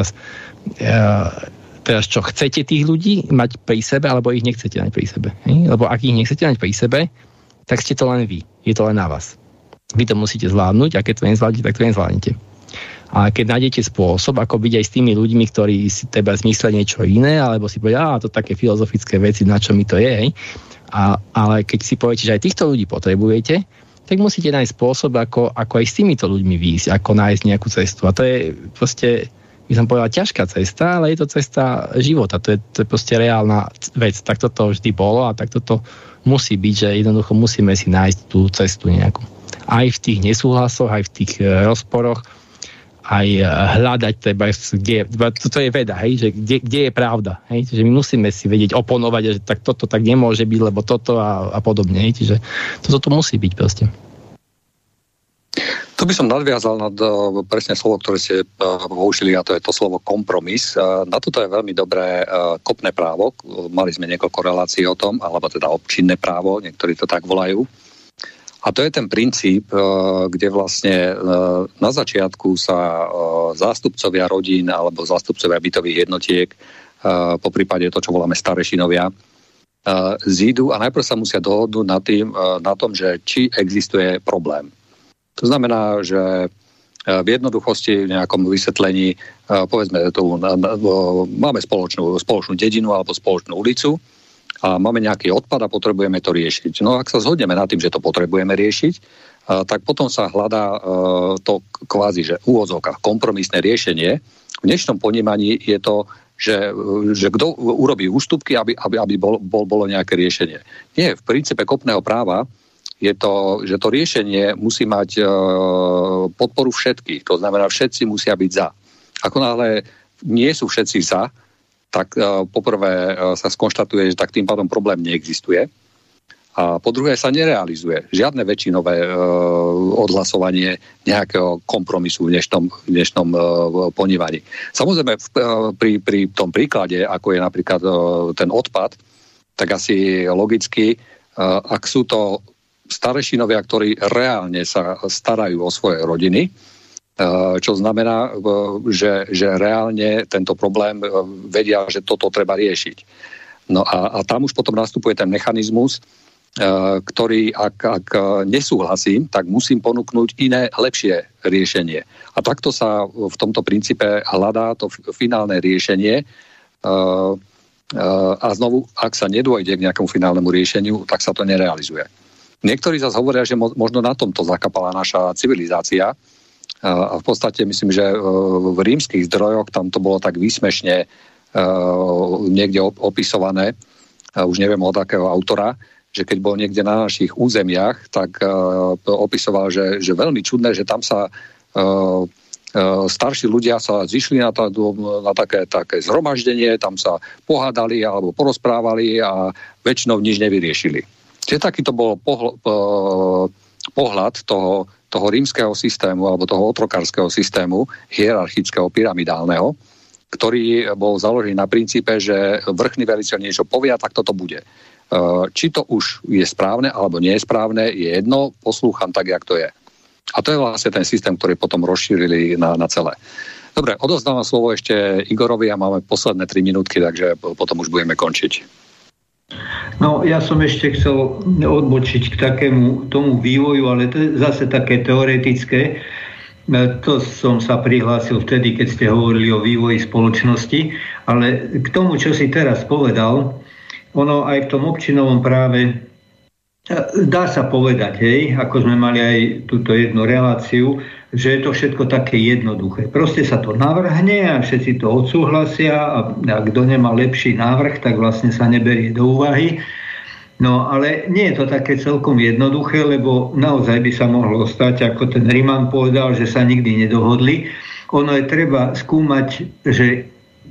teraz čo, chcete tých ľudí mať pri sebe, alebo ich nechcete mať pri sebe? Lebo ak ich nechcete mať pri sebe, tak ste to len vy. Je to len na vás. Vy to musíte zvládnuť a keď to nezvládnete, tak to nezvládnete. A keď nájdete spôsob, ako byť aj s tými ľuďmi, ktorí si teba zmyslia niečo iné, alebo si povedia, to také filozofické veci, na čo mi to je, ale keď si poviete, že aj týchto ľudí potrebujete, tak musíte nájsť spôsob, ako aj s týmito ľuďmi výjsť, ako nájsť nejakú cestu. A to je proste, by som povedal, ťažká cesta, ale je to cesta života. To je proste reálna vec. Tak toto vždy bolo a tak toto musí byť, že jednoducho musíme si nájsť tú cestu nejakú. Aj v tých nesúhlasoch, aj v tých rozporoch, aj hľadať treba, toto je veda, že kde je pravda. Čiže my musíme si vedieť oponovať, že tak toto tak nemôže byť, lebo toto a podobne. Čiže toto tu musí byť proste. Tu by som nadviazal na presne slovo, ktoré ste použili, a to je to slovo kompromis. Na toto je veľmi dobré kopné právo. Mali sme niekoľko relácií o tom, alebo teda občinné právo, niektorí to tak volajú. A to je ten princíp, kde vlastne na začiatku sa zástupcovia rodín alebo zástupcovia bytových jednotiek, po prípade to, čo voláme starešinovia, zídu a najprv sa musia dohodnúť na tom, že či existuje problém. To znamená, že v jednoduchosti, v nejakom vysvetlení, povedzme, máme spoločnú dedinu alebo spoločnú ulicu a máme nejaký odpad a potrebujeme to riešiť. No ak sa zhodneme na tým, že to potrebujeme riešiť, tak potom sa hľadá to kvázi, že úvodzovka, kompromisné riešenie. V dnešnom ponímaní je to, že kto urobí ústupky, aby bolo nejaké riešenie. Nie, v princípe kopného práva je to, že to riešenie musí mať podporu všetkých. To znamená, všetci musia byť za. Ako náhle nie sú všetci za, tak poprvé sa skonštatuje, že tak tým pádom problém neexistuje. A po druhé sa nerealizuje žiadne väčšinové odhlasovanie nejakého kompromisu v dnešnom ponímaní. Samozrejme, pri tom príklade, ako je napríklad ten odpad, tak asi logicky, ak sú to starešinovia, ktorí reálne sa starajú o svoje rodiny, čo znamená, že reálne tento problém vedia, že toto treba riešiť. No a tam už potom nastupuje ten mechanizmus, ktorý, ak nesúhlasím, tak musím ponúknuť iné, lepšie riešenie. A takto sa v tomto princípe hľadá to finálne riešenie. A znovu, ak sa nedôjde k nejakému finálnemu riešeniu, tak sa to nerealizuje. Niektorí zase hovoria, že možno na tomto zakapala naša civilizácia a v podstate myslím, že v rímskych zdrojoch tam to bolo tak výsmešne niekde opisované, už neviem od akého autora, že keď bol niekde na našich územiach, tak opisoval, že veľmi čudné, že tam sa starší ľudia sa zišli na také zhromaždenie, tam sa pohádali alebo porozprávali a väčšinou nič nevyriešili. Čiže takýto bol pohľad toho rímskeho systému alebo toho otrokárskeho systému, hierarchického, pyramidálneho, ktorý bol založený na princípe, že vrchný veliteľ niečo povie a tak toto bude. Či to už je správne alebo nie je správne, je jedno, poslúcham tak, jak to je. A to je vlastne ten systém, ktorý potom rozšírili na celé. Dobre, odovzdávam slovo ešte Igorovi a máme posledné 3 minútky, takže potom už budeme končiť. No, ja som ešte chcel odbočiť k takému tomu vývoju, ale to je zase také teoretické. To som sa prihlásil vtedy, keď ste hovorili o vývoji spoločnosti, ale k tomu, čo si teraz povedal, ono aj v tom občinovom práve dá sa povedať, hej, ako sme mali aj túto jednu reláciu, že je to všetko také jednoduché. Proste sa to navrhne a všetci to odsúhlasia a kto nemá lepší návrh, tak vlastne sa neberie do úvahy. No ale nie je to také celkom jednoduché, lebo naozaj by sa mohlo stať, ako ten Riemann povedal, že sa nikdy nedohodli. Ono je treba skúmať, že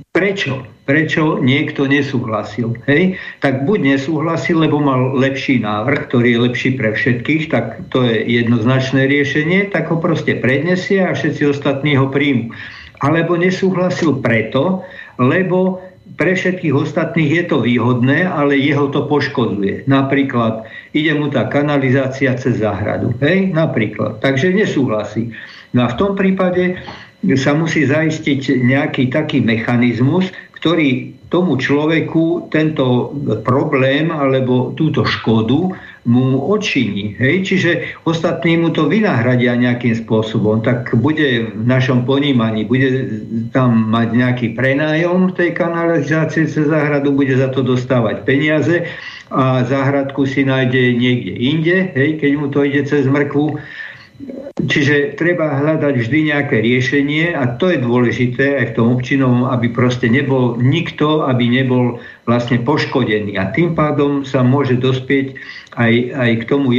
prečo niekto nesúhlasil. Hej? Tak buď nesúhlasil, lebo mal lepší návrh, ktorý je lepší pre všetkých, tak to je jednoznačné riešenie, tak ho proste prednesie a všetci ostatní ho príjmu. Alebo nesúhlasil preto, lebo pre všetkých ostatných je to výhodné, ale jeho to poškodzuje. Napríklad ide mu tá kanalizácia cez záhradu. Hej? Napríklad. Takže nesúhlasí. No a v tom prípade sa musí zaistiť nejaký taký mechanizmus, ktorý tomu človeku tento problém alebo túto škodu mu odčiní. Hej? Čiže ostatní mu to vynahradia nejakým spôsobom. Tak bude v našom ponímaní, bude tam mať nejaký prenájom tej kanalizácie cez záhradu, bude za to dostávať peniaze a záhradku si nájde niekde inde, hej? Keď mu to ide cez mrkvu. Čiže treba hľadať vždy nejaké riešenie a to je dôležité aj v tom občinovom, aby proste nebol nikto, aby nebol vlastne poškodený. A tým pádom sa môže dospieť aj k tomu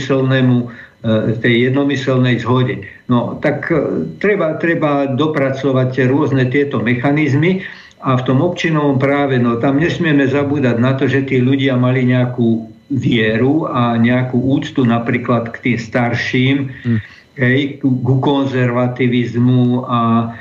tej jednomyselnej zhode. No tak treba dopracovať rôzne tieto mechanizmy a v tom občinovom práve, no tam nesmieme zabúdať na to, že tí ľudia mali nejakú vieru a nejakú úctu napríklad k tým starším, ku konzervativizmu a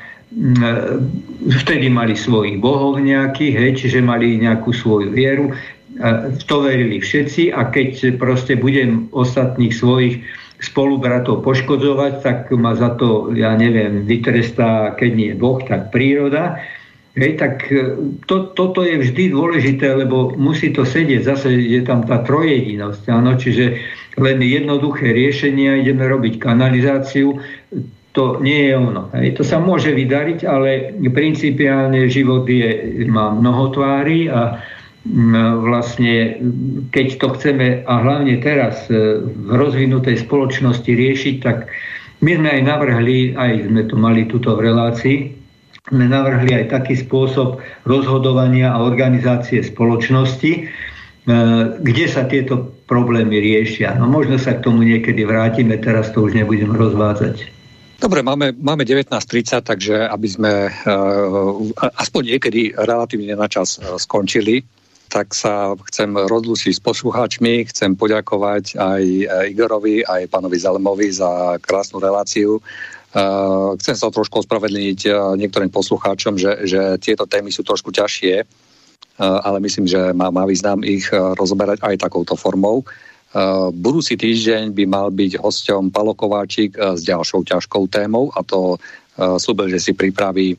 vtedy mali svojich bohov nejakých, čiže mali nejakú svoju vieru. V to verili všetci a keď proste budem ostatných svojich spolubratov poškodzovať, tak ma za to, ja neviem, vytrestá, keď nie Boh, tak príroda. Tak toto je vždy dôležité, lebo musí to sedieť, zase je tam tá trojedinosť, áno, čiže len jednoduché riešenia, ideme robiť kanalizáciu, to nie je ono. To sa môže vydariť, ale principiálne život má mnoho tvári a vlastne keď to chceme, a hlavne teraz v rozvinutej spoločnosti riešiť, tak my sme aj navrhli, aj sme to mali tuto v relácii, sme navrhli aj taký spôsob rozhodovania a organizácie spoločnosti, kde sa tieto problémy riešia. No možno sa k tomu niekedy vrátime, teraz to už nebudem rozvádzať. Dobre, máme 19:30, takže aby sme aspoň niekedy relatívne na čas skončili, tak sa chcem rozlúčiť s poslucháčmi, chcem poďakovať aj Igorovi, aj pánovi Zalemovi za krásnu reláciu. Chcem sa trošku ospravedlniť niektorým poslucháčom, že tieto témy sú trošku ťažšie, ale myslím, že má význam ich rozoberať aj takouto formou. Budúci týždeň by mal byť hosťom Palo Kováčik s ďalšou ťažkou témou, a to sľúbil, že si pripraví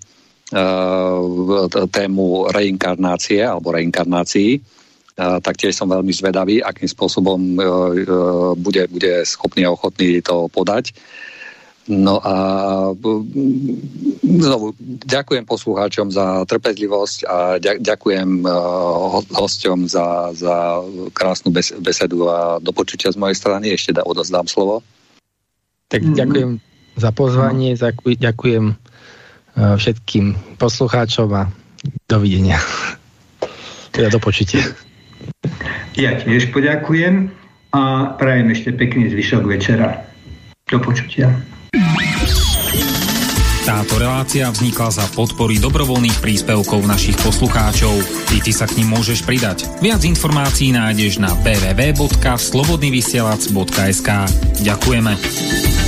tému reinkarnácie alebo reinkarnácií. Tak tiež som veľmi zvedavý, akým spôsobom bude schopný a ochotný to podať. No a znovu ďakujem poslucháčom za trpezlivosť a ďakujem hosťom za krásnu besedu a do počutia z mojej strany. Ešte odozdám slovo. Tak ďakujem za pozvanie, ďakujem všetkým poslucháčom a dovidenia. Teda do počutia. Ja tiež poďakujem a prajem ešte pekný zvyšok večera. Do počutia. Táto relácia vznikla za podpory dobrovoľných príspevkov našich poslucháčov. I ty sa k nim môžeš pridať. Viac informácií nájdeš na www.slobodnyvysielac.sk. Ďakujeme.